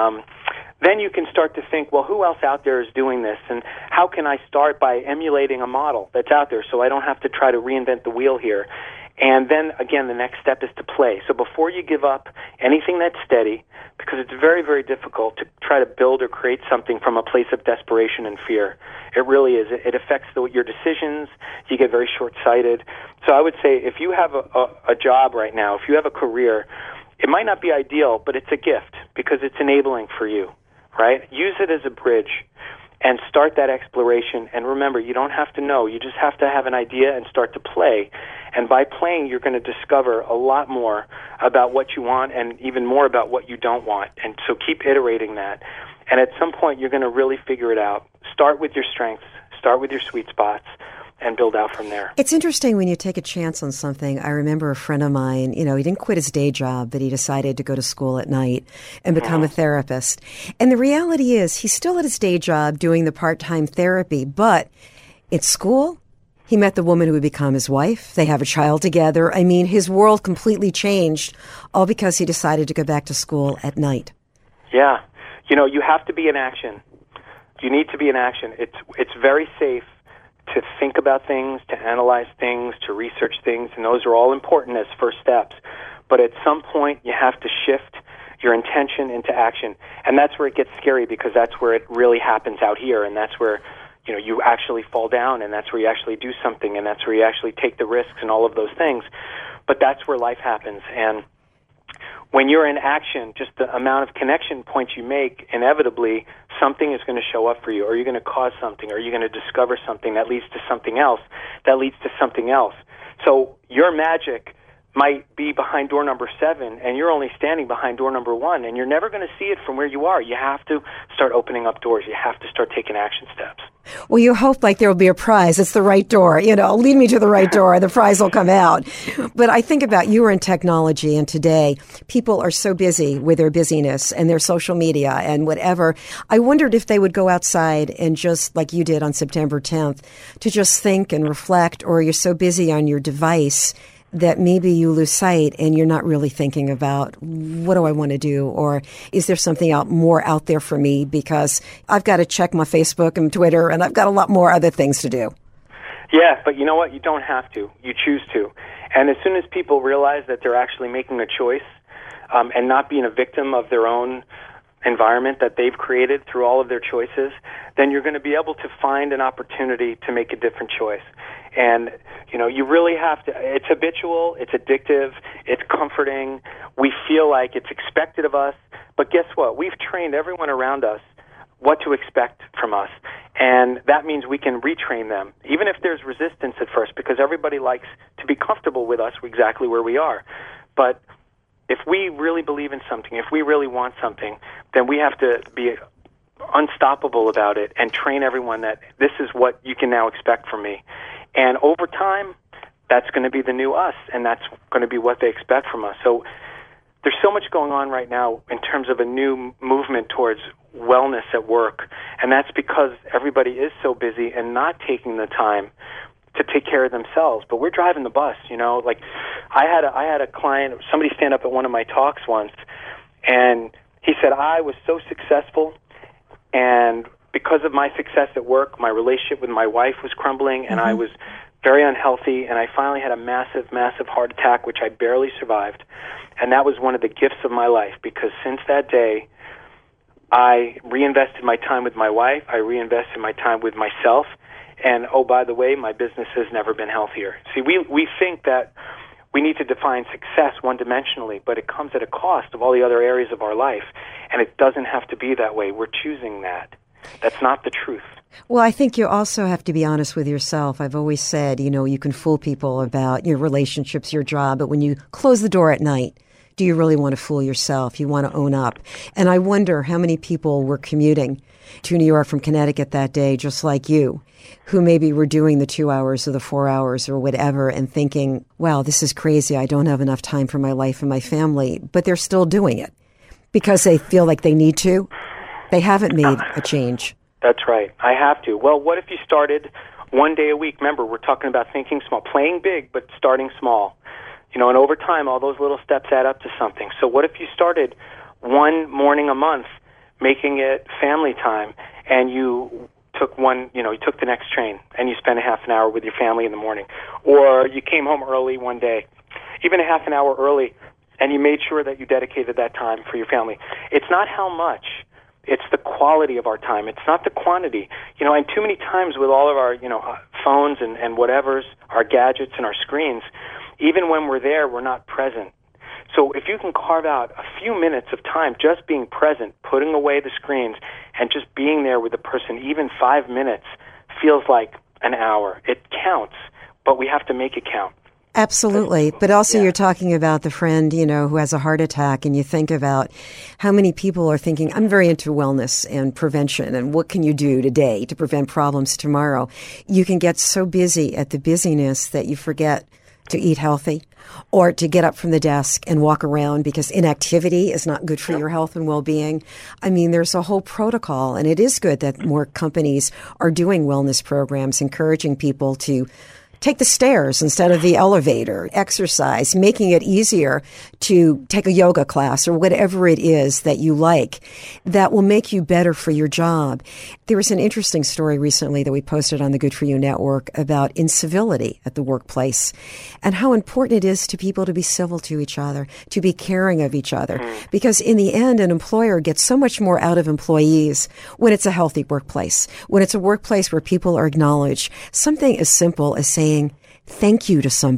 then you can start to think, well, who else out there is doing this? And how can I start by emulating a model that's out there so I don't have to try to reinvent the wheel here? And then, again, the next step is to play. So before you give up anything that's steady, because it's very, very difficult to try to build or create something from a place of desperation and fear. It really is. It affects your decisions. You get very short-sighted. So I would say if you have a job right now, if you have a career, it might not be ideal, but it's a gift because it's enabling for you, right? Use it as a bridge and start that exploration. And remember, you don't have to know. You just have to have an idea and start to play. And by playing, you're going to discover a lot more about what you want and even more about what you don't want. And so keep iterating that. And at some point, you're going to really figure it out. Start with your strengths, start with your sweet spots, and build out from there. It's interesting when you take a chance on something. I remember a friend of mine, he didn't quit his day job, but he decided to go to school at night and become a therapist. And the reality is he's still at his day job doing the part-time therapy, but at school, he met the woman who would become his wife. They have a child together. His world completely changed, all because he decided to go back to school at night. Yeah. You have to be in action. You need to be in action. It's very safe to think about things, to analyze things, to research things, and those are all important as first steps. But at some point, you have to shift your intention into action. And that's where it gets scary because that's where it really happens out here, and that's where you actually fall down, and that's where you actually do something, and that's where you actually take the risks and all of those things. But that's where life happens. And when you're in action, just the amount of connection points you make, inevitably, something is going to show up for you, or you're going to cause something, or you're going to discover something that leads to something else, that leads to something else. So your magic might be behind door number 7, and you're only standing behind door number 1, and you're never going to see it from where you are. You have to start opening up doors. You have to start taking action steps. Well, you hope like there will be a prize. It's the right door. Lead me to the right door. The prize will come out. But I think about you were in technology, and today people are so busy with their busyness and their social media and whatever. I wondered if they would go outside and just like you did on September 10th to just think and reflect, or you're so busy on your device that maybe you lose sight and you're not really thinking about what do I want to do, or is there something more out there for me, because I've got to check my Facebook and Twitter and I've got a lot more other things to do. Yeah, but you know what? You don't have to. You choose to. And as soon as people realize that they're actually making a choice and not being a victim of their own environment that they've created through all of their choices, then you're going to be able to find an opportunity to make a different choice. And, you really have to, it's habitual, it's addictive, it's comforting, we feel like it's expected of us, but guess what? We've trained everyone around us what to expect from us, and that means we can retrain them, even if there's resistance at first, because everybody likes to be comfortable with us exactly where we are. But if we really believe in something, if we really want something, then we have to be unstoppable about it and train everyone that this is what you can now expect from me. And over time, that's going to be the new us, and that's going to be what they expect from us. So there's so much going on right now in terms of a new movement towards wellness at work, and that's because everybody is so busy and not taking the time to take care of themselves. But we're driving the bus, Like I had a client, somebody stand up at one of my talks once, and he said, I was so successful, and because of my success at work, my relationship with my wife was crumbling, and I was very unhealthy, and I finally had a massive, massive heart attack, which I barely survived. And that was one of the gifts of my life, because since that day, I reinvested my time with my wife, I reinvested my time with myself, and, oh, by the way, my business has never been healthier. See, we think that we need to define success one-dimensionally, but it comes at a cost of all the other areas of our life, and it doesn't have to be that way. We're choosing that. That's not the truth. Well, I think you also have to be honest with yourself. I've always said, you can fool people about your relationships, your job, but when you close the door at night, do you really want to fool yourself? You want to own up. And I wonder how many people were commuting to New York from Connecticut that day, just like you, who maybe were doing the 2 hours or the 4 hours or whatever and thinking, wow, this is crazy. I don't have enough time for my life and my family. But they're still doing it because they feel like they need to. They haven't made a change. That's right. I have to. Well, what if you started one day a week? Remember, we're talking about thinking small, playing big, but starting small. And over time, all those little steps add up to something. So what if you started one morning a month, making it family time, and you took you took the next train, and you spent a half an hour with your family in the morning, or you came home early one day, even a half an hour early, and you made sure that you dedicated that time for your family. It's not how much. It's the quality of our time. It's not the quantity. And too many times with all of our, phones and whatevers, our gadgets and our screens, even when we're there, we're not present. So if you can carve out a few minutes of time just being present, putting away the screens, and just being there with the person, even 5 minutes feels like an hour. It counts, but we have to make it count. Absolutely. But also you're talking about the friend, who has a heart attack, and you think about how many people are thinking, I'm very into wellness and prevention, and what can you do today to prevent problems tomorrow? You can get so busy at the busyness that you forget to eat healthy or to get up from the desk and walk around, because inactivity is not good for your health and well-being. I mean, there's a whole protocol, and it is good that more companies are doing wellness programs, encouraging people to take the stairs instead of the elevator, exercise, making it easier to take a yoga class or whatever it is that you like that will make you better for your job. There was an interesting story recently that we posted on the Good For You Network about incivility at the workplace and how important it is to people to be civil to each other, to be caring of each other. Because in the end, an employer gets so much more out of employees when it's a healthy workplace, when it's a workplace where people are acknowledged. Something as simple as saying thank you to somebody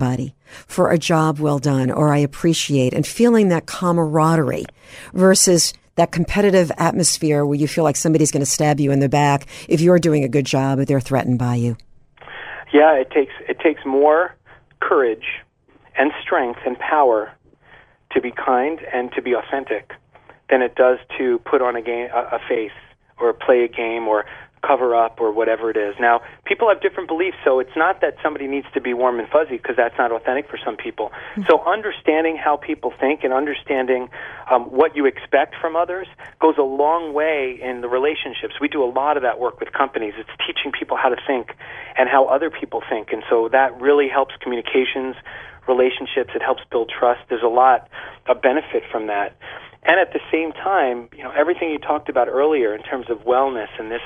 for a job well done, or I appreciate, and feeling that camaraderie versus that competitive atmosphere where you feel like somebody's going to stab you in the back if you're doing a good job or they're threatened by you. Yeah, it takes more courage and strength and power to be kind and to be authentic than it does to put on a face or play a game or cover up or whatever it is. Now, people have different beliefs, so it's not that somebody needs to be warm and fuzzy, because that's not authentic for some people. So understanding how people think and understanding what you expect from others goes a long way in the relationships. We do a lot of that work with companies. It's teaching people how to think and how other people think, and so that really helps communications, relationships. It helps build trust. There's a lot of benefit from that. And at the same time, everything you talked about earlier in terms of wellness and this,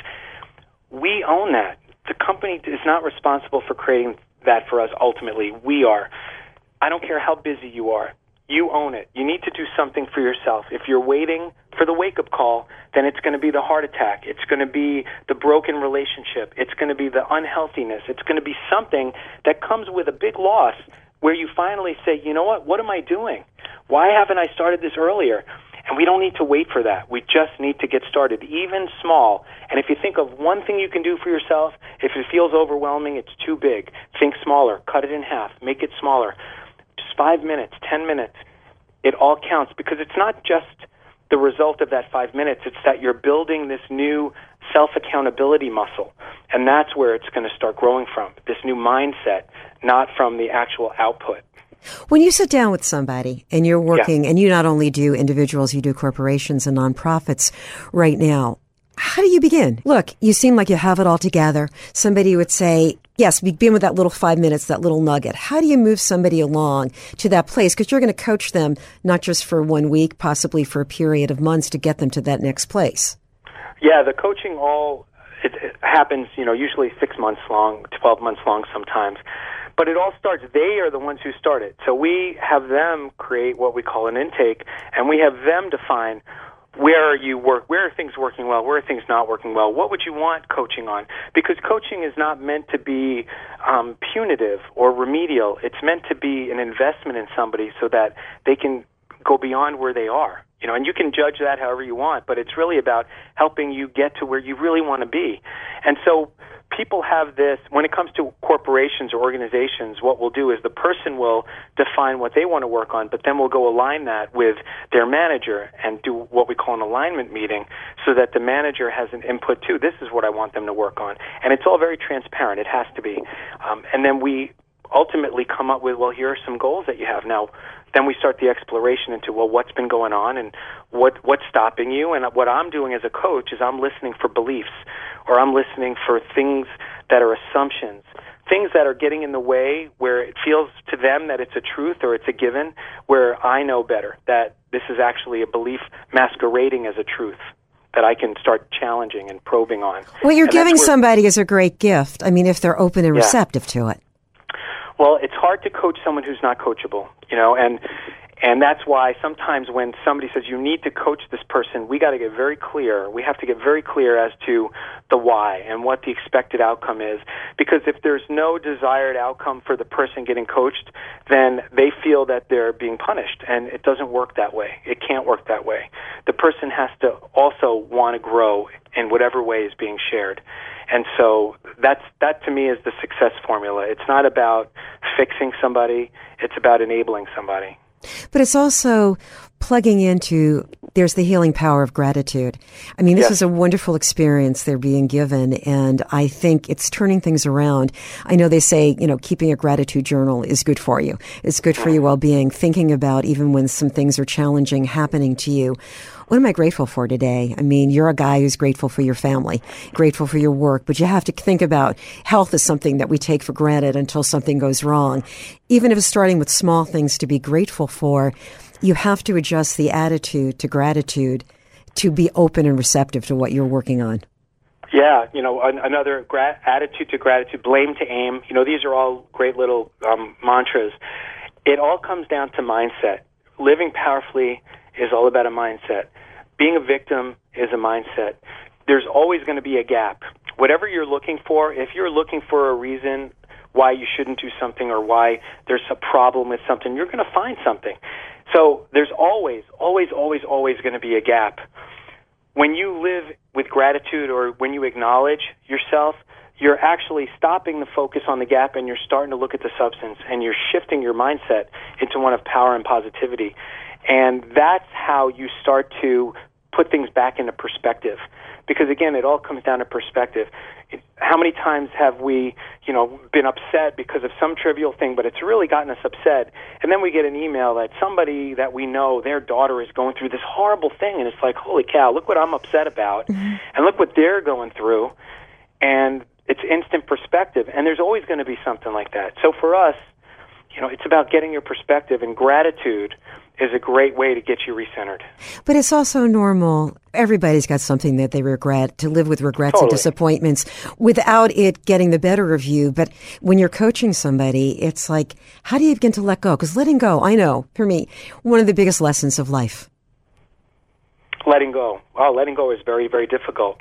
we own that. The company is not responsible for creating that for us ultimately. We are. I don't care how busy you are. You own it. You need to do something for yourself. If you're waiting for the wake-up call, then it's going to be the heart attack. It's going to be the broken relationship. It's going to be the unhealthiness. It's going to be something that comes with a big loss where you finally say, you know what am I doing? Why haven't I started this earlier? And we don't need to wait for that. We just need to get started, even small. And if you think of one thing you can do for yourself, if it feels overwhelming, it's too big, think smaller, cut it in half, make it smaller. Just 5 minutes, 10 minutes. It all counts, because it's not just the result of that 5 minutes. It's that you're building this new self-accountability muscle. And that's where it's going to start growing from, this new mindset, not from the actual output. When you sit down with somebody and you're working, and you not only do individuals, you do corporations and nonprofits right now, how do you begin? Look, you seem like you have it all together. Somebody would say, yes, begin with that little 5 minutes, that little nugget. How do you move somebody along to that place? Because you're going to coach them not just for 1 week, possibly for a period of months to get them to that next place. Yeah, the coaching it happens, usually 6 months long, 12 months long sometimes. But it all starts, they are the ones who start it. So we have them create what we call an intake, and we have them define where are things working well, where are things not working well, what would you want coaching on? Because coaching is not meant to be punitive or remedial. It's meant to be an investment in somebody so that they can go beyond where they are. And you can judge that however you want, but it's really about helping you get to where you really want to be. And so people have this, when it comes to corporations or organizations, what we'll do is the person will define what they want to work on, but then we'll go align that with their manager and do what we call an alignment meeting so that the manager has an input too. This is what I want them to work on. And it's all very transparent. It has to be. And then we ultimately come up with, well, here are some goals that you have. Now, then we start the exploration into, well, what's been going on and what's stopping you? And what I'm doing as a coach is I'm listening for beliefs, or I'm listening for things that are assumptions, things that are getting in the way where it feels to them that it's a truth or it's a given, where I know better that this is actually a belief masquerading as a truth that I can start challenging and probing on. What you're giving somebody is a great gift. I mean, if they're open and receptive to it. Well, it's hard to coach someone who's not coachable, and that's why sometimes when somebody says you need to coach this person, we got to get very clear. We have to get very clear as to the why and what the expected outcome is. Because if there's no desired outcome for the person getting coached, then they feel that they're being punished, and it doesn't work that way. It can't work that way. The person has to also want to grow in whatever way is being shared. And so that to me is the success formula. It's not about fixing somebody. It's about enabling somebody. But it's also plugging into, there's the healing power of gratitude. I mean, this is a wonderful experience they're being given, and I think it's turning things around. I know they say, keeping a gratitude journal is good for you. It's good for your well-being, thinking about even when some things are challenging happening to you. What am I grateful for today? I mean, you're a guy who's grateful for your family, grateful for your work, but you have to think about health is something that we take for granted until something goes wrong. Even if it's starting with small things to be grateful for, you have to adjust the attitude to gratitude to be open and receptive to what you're working on. Yeah, another attitude to gratitude, blame to aim. These are all great little mantras. It all comes down to mindset. Living powerfully is all about a mindset. Being a victim is a mindset. There's always going to be a gap. Whatever you're looking for, if you're looking for a reason why you shouldn't do something or why there's a problem with something, you're going to find something. So there's always going to be a gap. When you live with gratitude or when you acknowledge yourself, you're actually stopping the focus on the gap and you're starting to look at the substance and you're shifting your mindset into one of power and positivity. And that's how you start to put things back into perspective. Because again, it all comes down to perspective. How many times have we, been upset because of some trivial thing, but it's really gotten us upset, and then we get an email that somebody that we know, their daughter is going through this horrible thing, and it's like, holy cow, look what I'm upset about, and look what they're going through, and it's instant perspective, and there's always going to be something like that. So for us, it's about getting your perspective, and gratitude is a great way to get you recentered. But it's also normal. Everybody's got something that they regret, to live with regrets and disappointments without it getting the better of you. But when you're coaching somebody, it's like, how do you begin to let go? Because letting go, I know, for me, one of the biggest lessons of life. Letting go. Well, letting go is very, very difficult.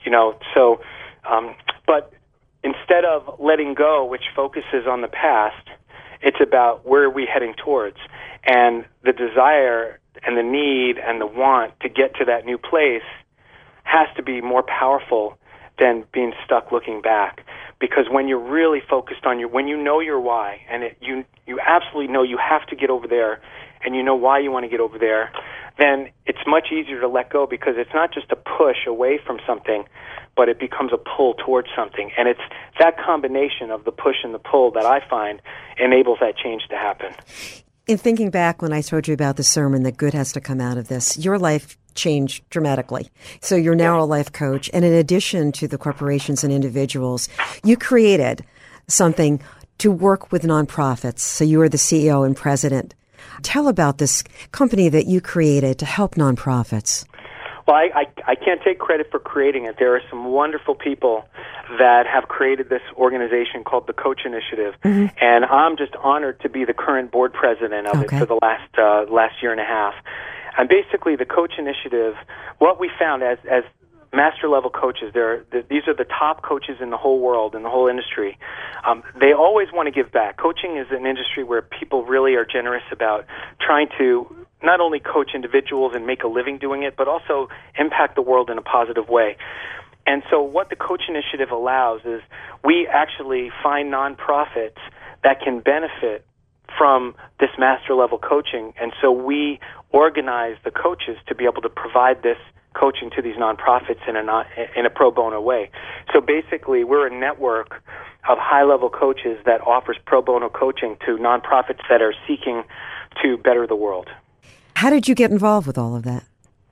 But instead of letting go, which focuses on the past, it's about where are we heading towards. And the desire and the need and the want to get to that new place has to be more powerful than being stuck looking back. Because when you're really focused on when you know your why, and you absolutely know you have to get over there, and you know why you want to get over there, then it's much easier to let go, because it's not just a push away from something, but it becomes a pull towards something. And it's that combination of the push and the pull that I find enables that change to happen. In thinking back when I told you about the sermon that good has to come out of this, your life changed dramatically. So you're now a life coach. And in addition to the corporations and individuals, you created something to work with nonprofits. So you are the CEO and president. Tell about this company that you created to help nonprofits. Well, I can't take credit for creating it. There are some wonderful people that have created this organization called the Coach Initiative, and I'm just honored to be the current board president of it for the last year and a half. And basically, the Coach Initiative, what we found as master level coaches, these are the top coaches in the whole world, in the whole industry. They always want to give back. Coaching is an industry where people really are generous about trying to not only coach individuals and make a living doing it, but also impact the world in a positive way. And so what the Coach Initiative allows is we actually find nonprofits that can benefit from this master level coaching. And so we organize the coaches to be able to provide this coaching to these nonprofits in a pro bono way. So basically, we're a network of high-level coaches that offers pro bono coaching to nonprofits that are seeking to better the world. How did you get involved with all of that?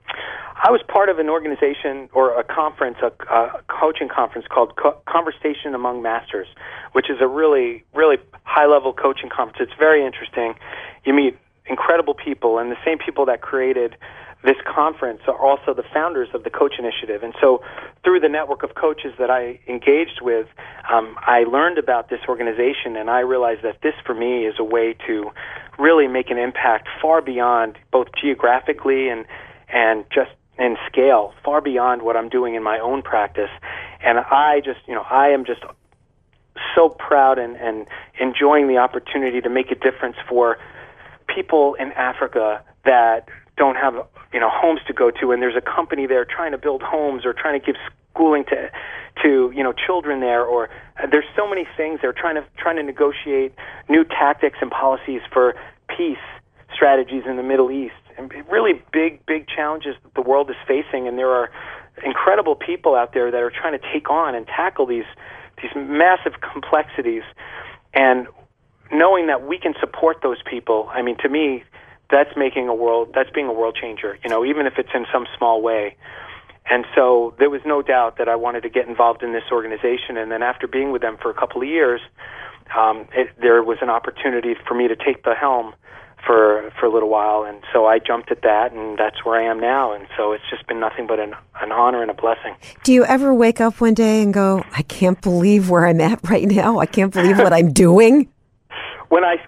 I was part of an organization or a conference, a coaching conference called Conversation Among Masters, which is a really, really high-level coaching conference. It's very interesting. You meet incredible people, and the same people that created this conference are also the founders of the Coach Initiative. And so through the network of coaches that I engaged with, I learned about this organization, and I realized that this, for me, is a way to really make an impact far beyond both geographically and just in scale, far beyond what I'm doing in my own practice. And I am just so proud and enjoying the opportunity to make a difference for people in Africa that don't have homes to go to, and there's a company there trying to build homes or trying to give schooling to children there, or there's so many things they're trying to negotiate new tactics and policies for peace strategies in the Middle East, and really big challenges that the world is facing. And there are incredible people out there that are trying to take on and tackle these massive complexities, and knowing that we can support those people, I mean, to me, that's being a world changer, even if it's in some small way. And so there was no doubt that I wanted to get involved in this organization. And then after being with them for a couple of years, there was an opportunity for me to take the helm for a little while. And so I jumped at that, and that's where I am now. And so it's just been nothing but an honor and a blessing. Do you ever wake up one day and go, I can't believe where I'm at right now. I can't believe what I'm doing? When I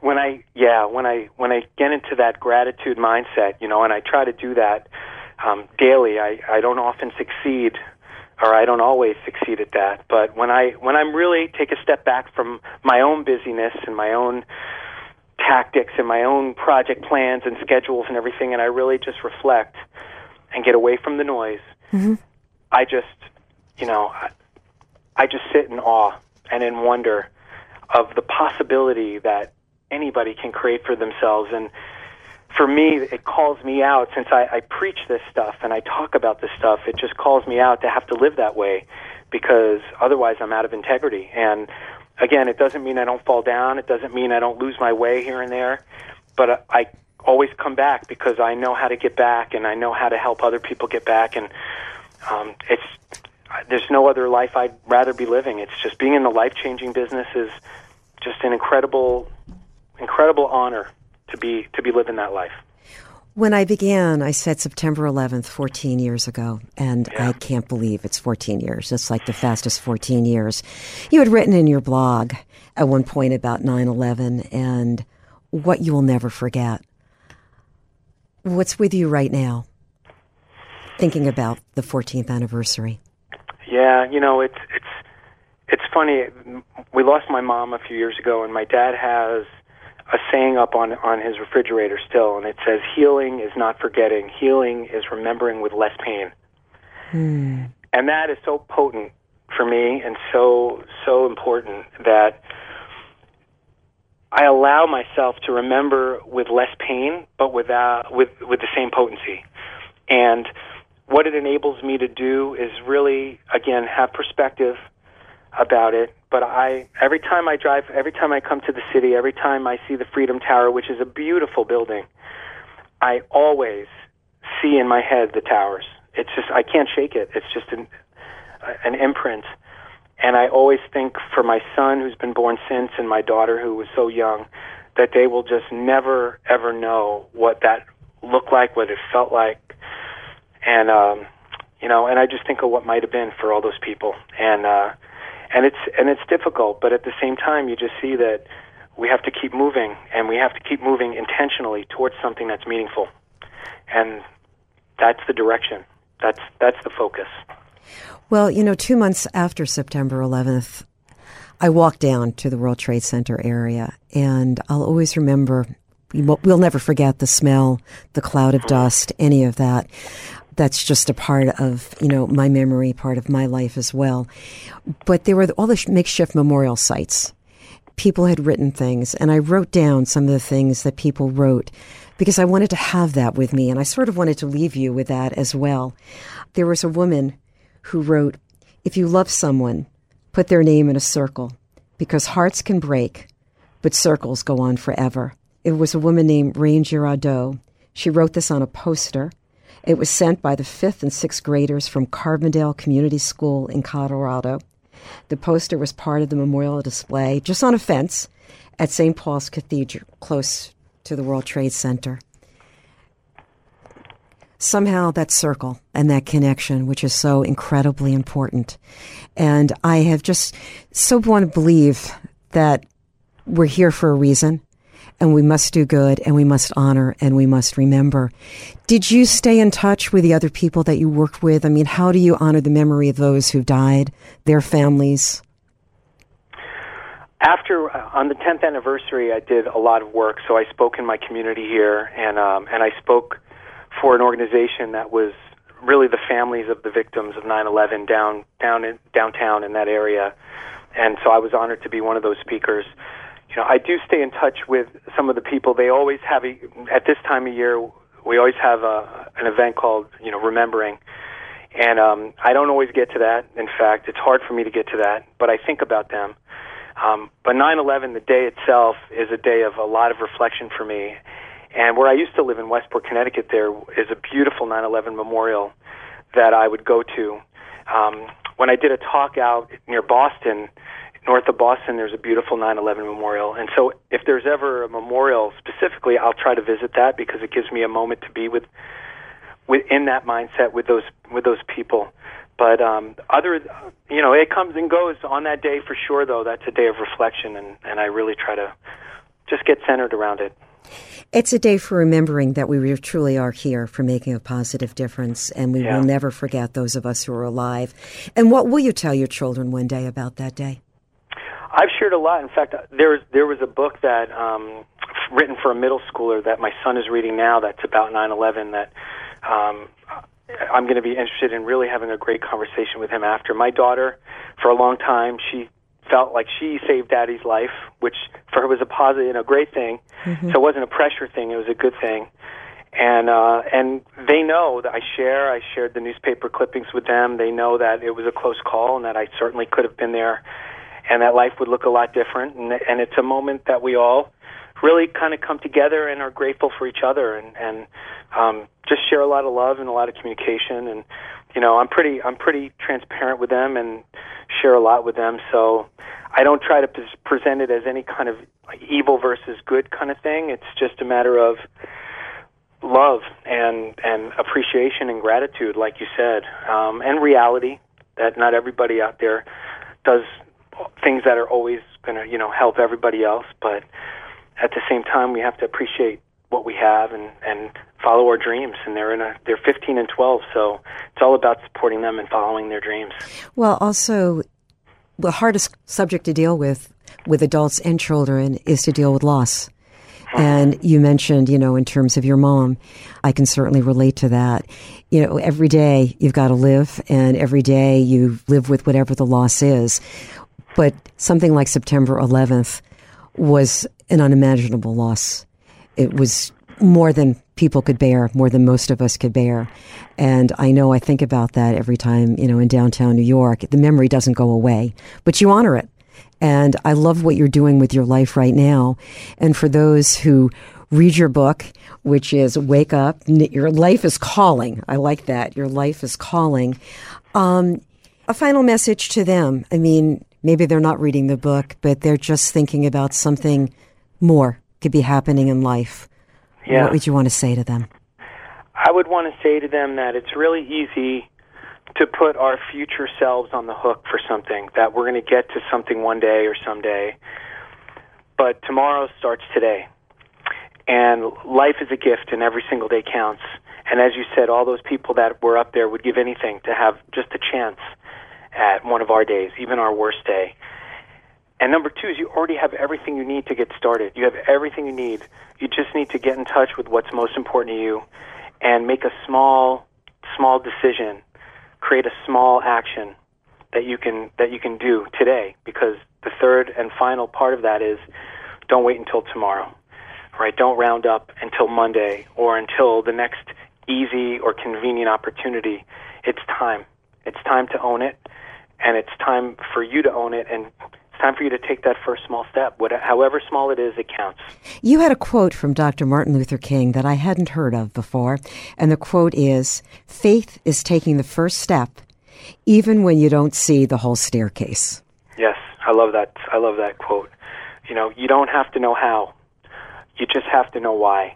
get into that gratitude mindset, and I try to do that daily, I don't often succeed or I don't always succeed at that. But when I'm really take a step back from my own busyness and my own tactics and my own project plans and schedules and everything, and I really just reflect and get away from the noise, I just, I just sit in awe and in wonder of the possibility that anybody can create for themselves. And for me, it calls me out, since I preach this stuff and I talk about this stuff, it just calls me out to have to live that way, because otherwise I'm out of integrity. And again, it doesn't mean I don't fall down. It doesn't mean I don't lose my way here and there. But I always come back because I know how to get back, and I know how to help other people get back. And there's no other life I'd rather be living. It's just being in the life-changing business is just an incredible honor to be living that life. When I began, I said September 11th, 14 years ago, and I can't believe it's 14 years. It's like the fastest 14 years. You had written in your blog at one point about 9/11 and what you will never forget. What's with you right now, thinking about the 14th anniversary? Yeah, it's funny. We lost my mom a few years ago, and my dad has a saying up on his refrigerator still, and it says, "Healing is not forgetting. Healing is remembering with less pain." And that is so potent for me and so important that I allow myself to remember with less pain, but with the same potency. And what it enables me to do is really, again, have perspective about it. But every time I drive, every time I come to the city, every time I see the Freedom Tower, which is a beautiful building, I always see in my head the towers. It's just, I can't shake it. It's just an imprint. And I always think for my son, who's been born since, and my daughter, who was so young, that they will just never, ever know what that looked like, what it felt like. And, and I just think of what might have been for all those people. And it's difficult, but at the same time, you just see that we have to keep moving, and we have to keep moving intentionally towards something that's meaningful. And that's the direction. That's the focus. Well, 2 months after September 11th, I walked down to the World Trade Center area, and I'll always remember, we'll never forget the smell, the cloud of dust, any of that. That's just a part of, my memory, part of my life as well. But there were all the makeshift memorial sites. People had written things, and I wrote down some of the things that people wrote because I wanted to have that with me, and I sort of wanted to leave you with that as well. There was a woman who wrote, "If you love someone, put their name in a circle, because hearts can break, but circles go on forever." It was a woman named Rain Girardeau. She wrote this on a poster. It was sent by the 5th and 6th graders from Carbondale Community School in Colorado. The poster was part of the memorial display just on a fence at St. Paul's Cathedral, close to the World Trade Center. Somehow that circle and that connection, which is so incredibly important. And I have just so want to believe that we're here for a reason, and we must do good, and we must honor, and we must remember. Did you stay in touch with the other people that you worked with? I mean, how do you honor the memory of those who died, their families? After, on the 10th anniversary, I did a lot of work. So I spoke in my community here, and I spoke for an organization that was really the families of the victims of 9/11 downtown in that area. And so I was honored to be one of those speakers. I do stay in touch with some of the people. They always have, at this time of year, we always have an event called, Remembering. And I don't always get to that. In fact, it's hard for me to get to that, but I think about them. But 9/11, the day itself, is a day of a lot of reflection for me. And where I used to live in Westport, Connecticut, there is a beautiful 9/11 memorial that I would go to. When I did a talk out near Boston, north of Boston, there's a beautiful 9/11 memorial. And so if there's ever a memorial specifically, I'll try to visit that because it gives me a moment to be within that mindset with those people. But it comes and goes on that day for sure, though. That's a day of reflection, and I really try to just get centered around it. It's a day for remembering that we truly are here for making a positive difference, and we will never forget those of us who are alive. And what will you tell your children one day about that day? I've shared a lot. In fact, there was a book that written for a middle schooler that my son is reading now that's about 9/11 that I'm going to be interested in really having a great conversation with him after. My daughter, for a long time, she felt like she saved Daddy's life, which for her was a positive, great thing. Mm-hmm. So it wasn't a pressure thing; it was a good thing. And they know that I shared the newspaper clippings with them. They know that it was a close call and that I certainly could have been there, and that life would look a lot different. And it's a moment that we all really kind of come together and are grateful for each other, and just share a lot of love and a lot of communication. And I'm pretty transparent with them and share a lot with them. So I don't try to present it as any kind of evil versus good kind of thing. It's just a matter of love and appreciation and gratitude, like you said, and reality that not everybody out there does things that are always going to help everybody else, but at the same time we have to appreciate what we have and follow our dreams. And they're 15 and 12, so it's all about supporting them and following their dreams. Well, also the hardest subject to deal with adults and children is to deal with loss. And you mentioned, in terms of your mom, I can certainly relate to that. Every day you've got to live, and every day you live with whatever the loss is. But something like September 11th was an unimaginable loss. It was more than people could bear, more than most of us could bear. And I think about that every time, in downtown New York. The memory doesn't go away, but you honor it. And I love what you're doing with your life right now. And for those who read your book, which is Wake Up, Your Life is Calling. I like that. Your life is calling. A final message to them. Maybe they're not reading the book, but they're just thinking about something more could be happening in life. Yeah. What would you want to say to them? I would want to say to them that it's really easy to put our future selves on the hook for something, that we're going to get to something one day or someday. But tomorrow starts today. And life is a gift, and every single day counts. And as you said, all those people that were up there would give anything to have just a chance at one of our days, even our worst day. And number two is you already have everything you need to get started. You have everything you need. You just need to get in touch with what's most important to you and make a small decision. Create a small action that you can do today, because the third and final part of that is don't wait until tomorrow, right? Don't round up until Monday or until the next easy or convenient opportunity. It's time. It's time to own it, and it's time for you to own it, and it's time for you to take that first small step. However small it is, it counts. You had a quote from Dr. Martin Luther King that I hadn't heard of before, and the quote is, "Faith is taking the first step, even when you don't see the whole staircase." Yes, I love that. I love that quote. You don't have to know how. You just have to know why.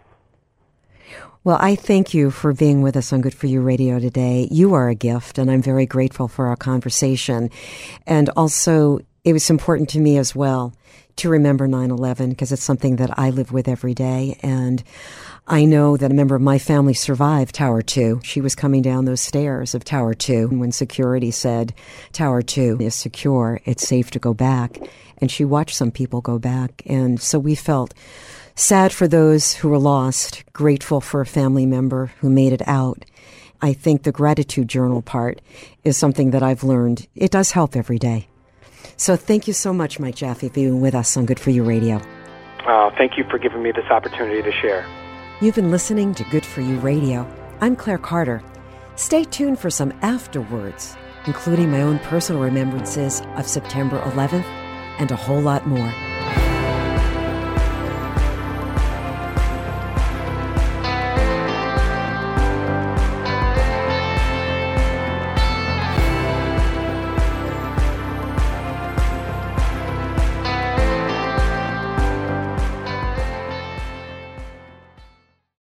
Well, I thank you for being with us on Good For You Radio today. You are a gift, and I'm very grateful for our conversation. And also, it was important to me as well to remember 9/11, because it's something that I live with every day. And I know that a member of my family survived Tower 2. She was coming down those stairs of Tower 2 when security said, Tower 2 is secure, it's safe to go back. And she watched some people go back. And so we felt sad for those who were lost, grateful for a family member who made it out. I think the gratitude journal part is something that I've learned. It does help every day. So thank you so much, Mike Jaffe, for being with us on Good For You Radio. Thank you for giving me this opportunity to share. You've been listening to Good For You Radio. I'm Claire Carter. Stay tuned for some afterwords, including my own personal remembrances of September 11th and a whole lot more.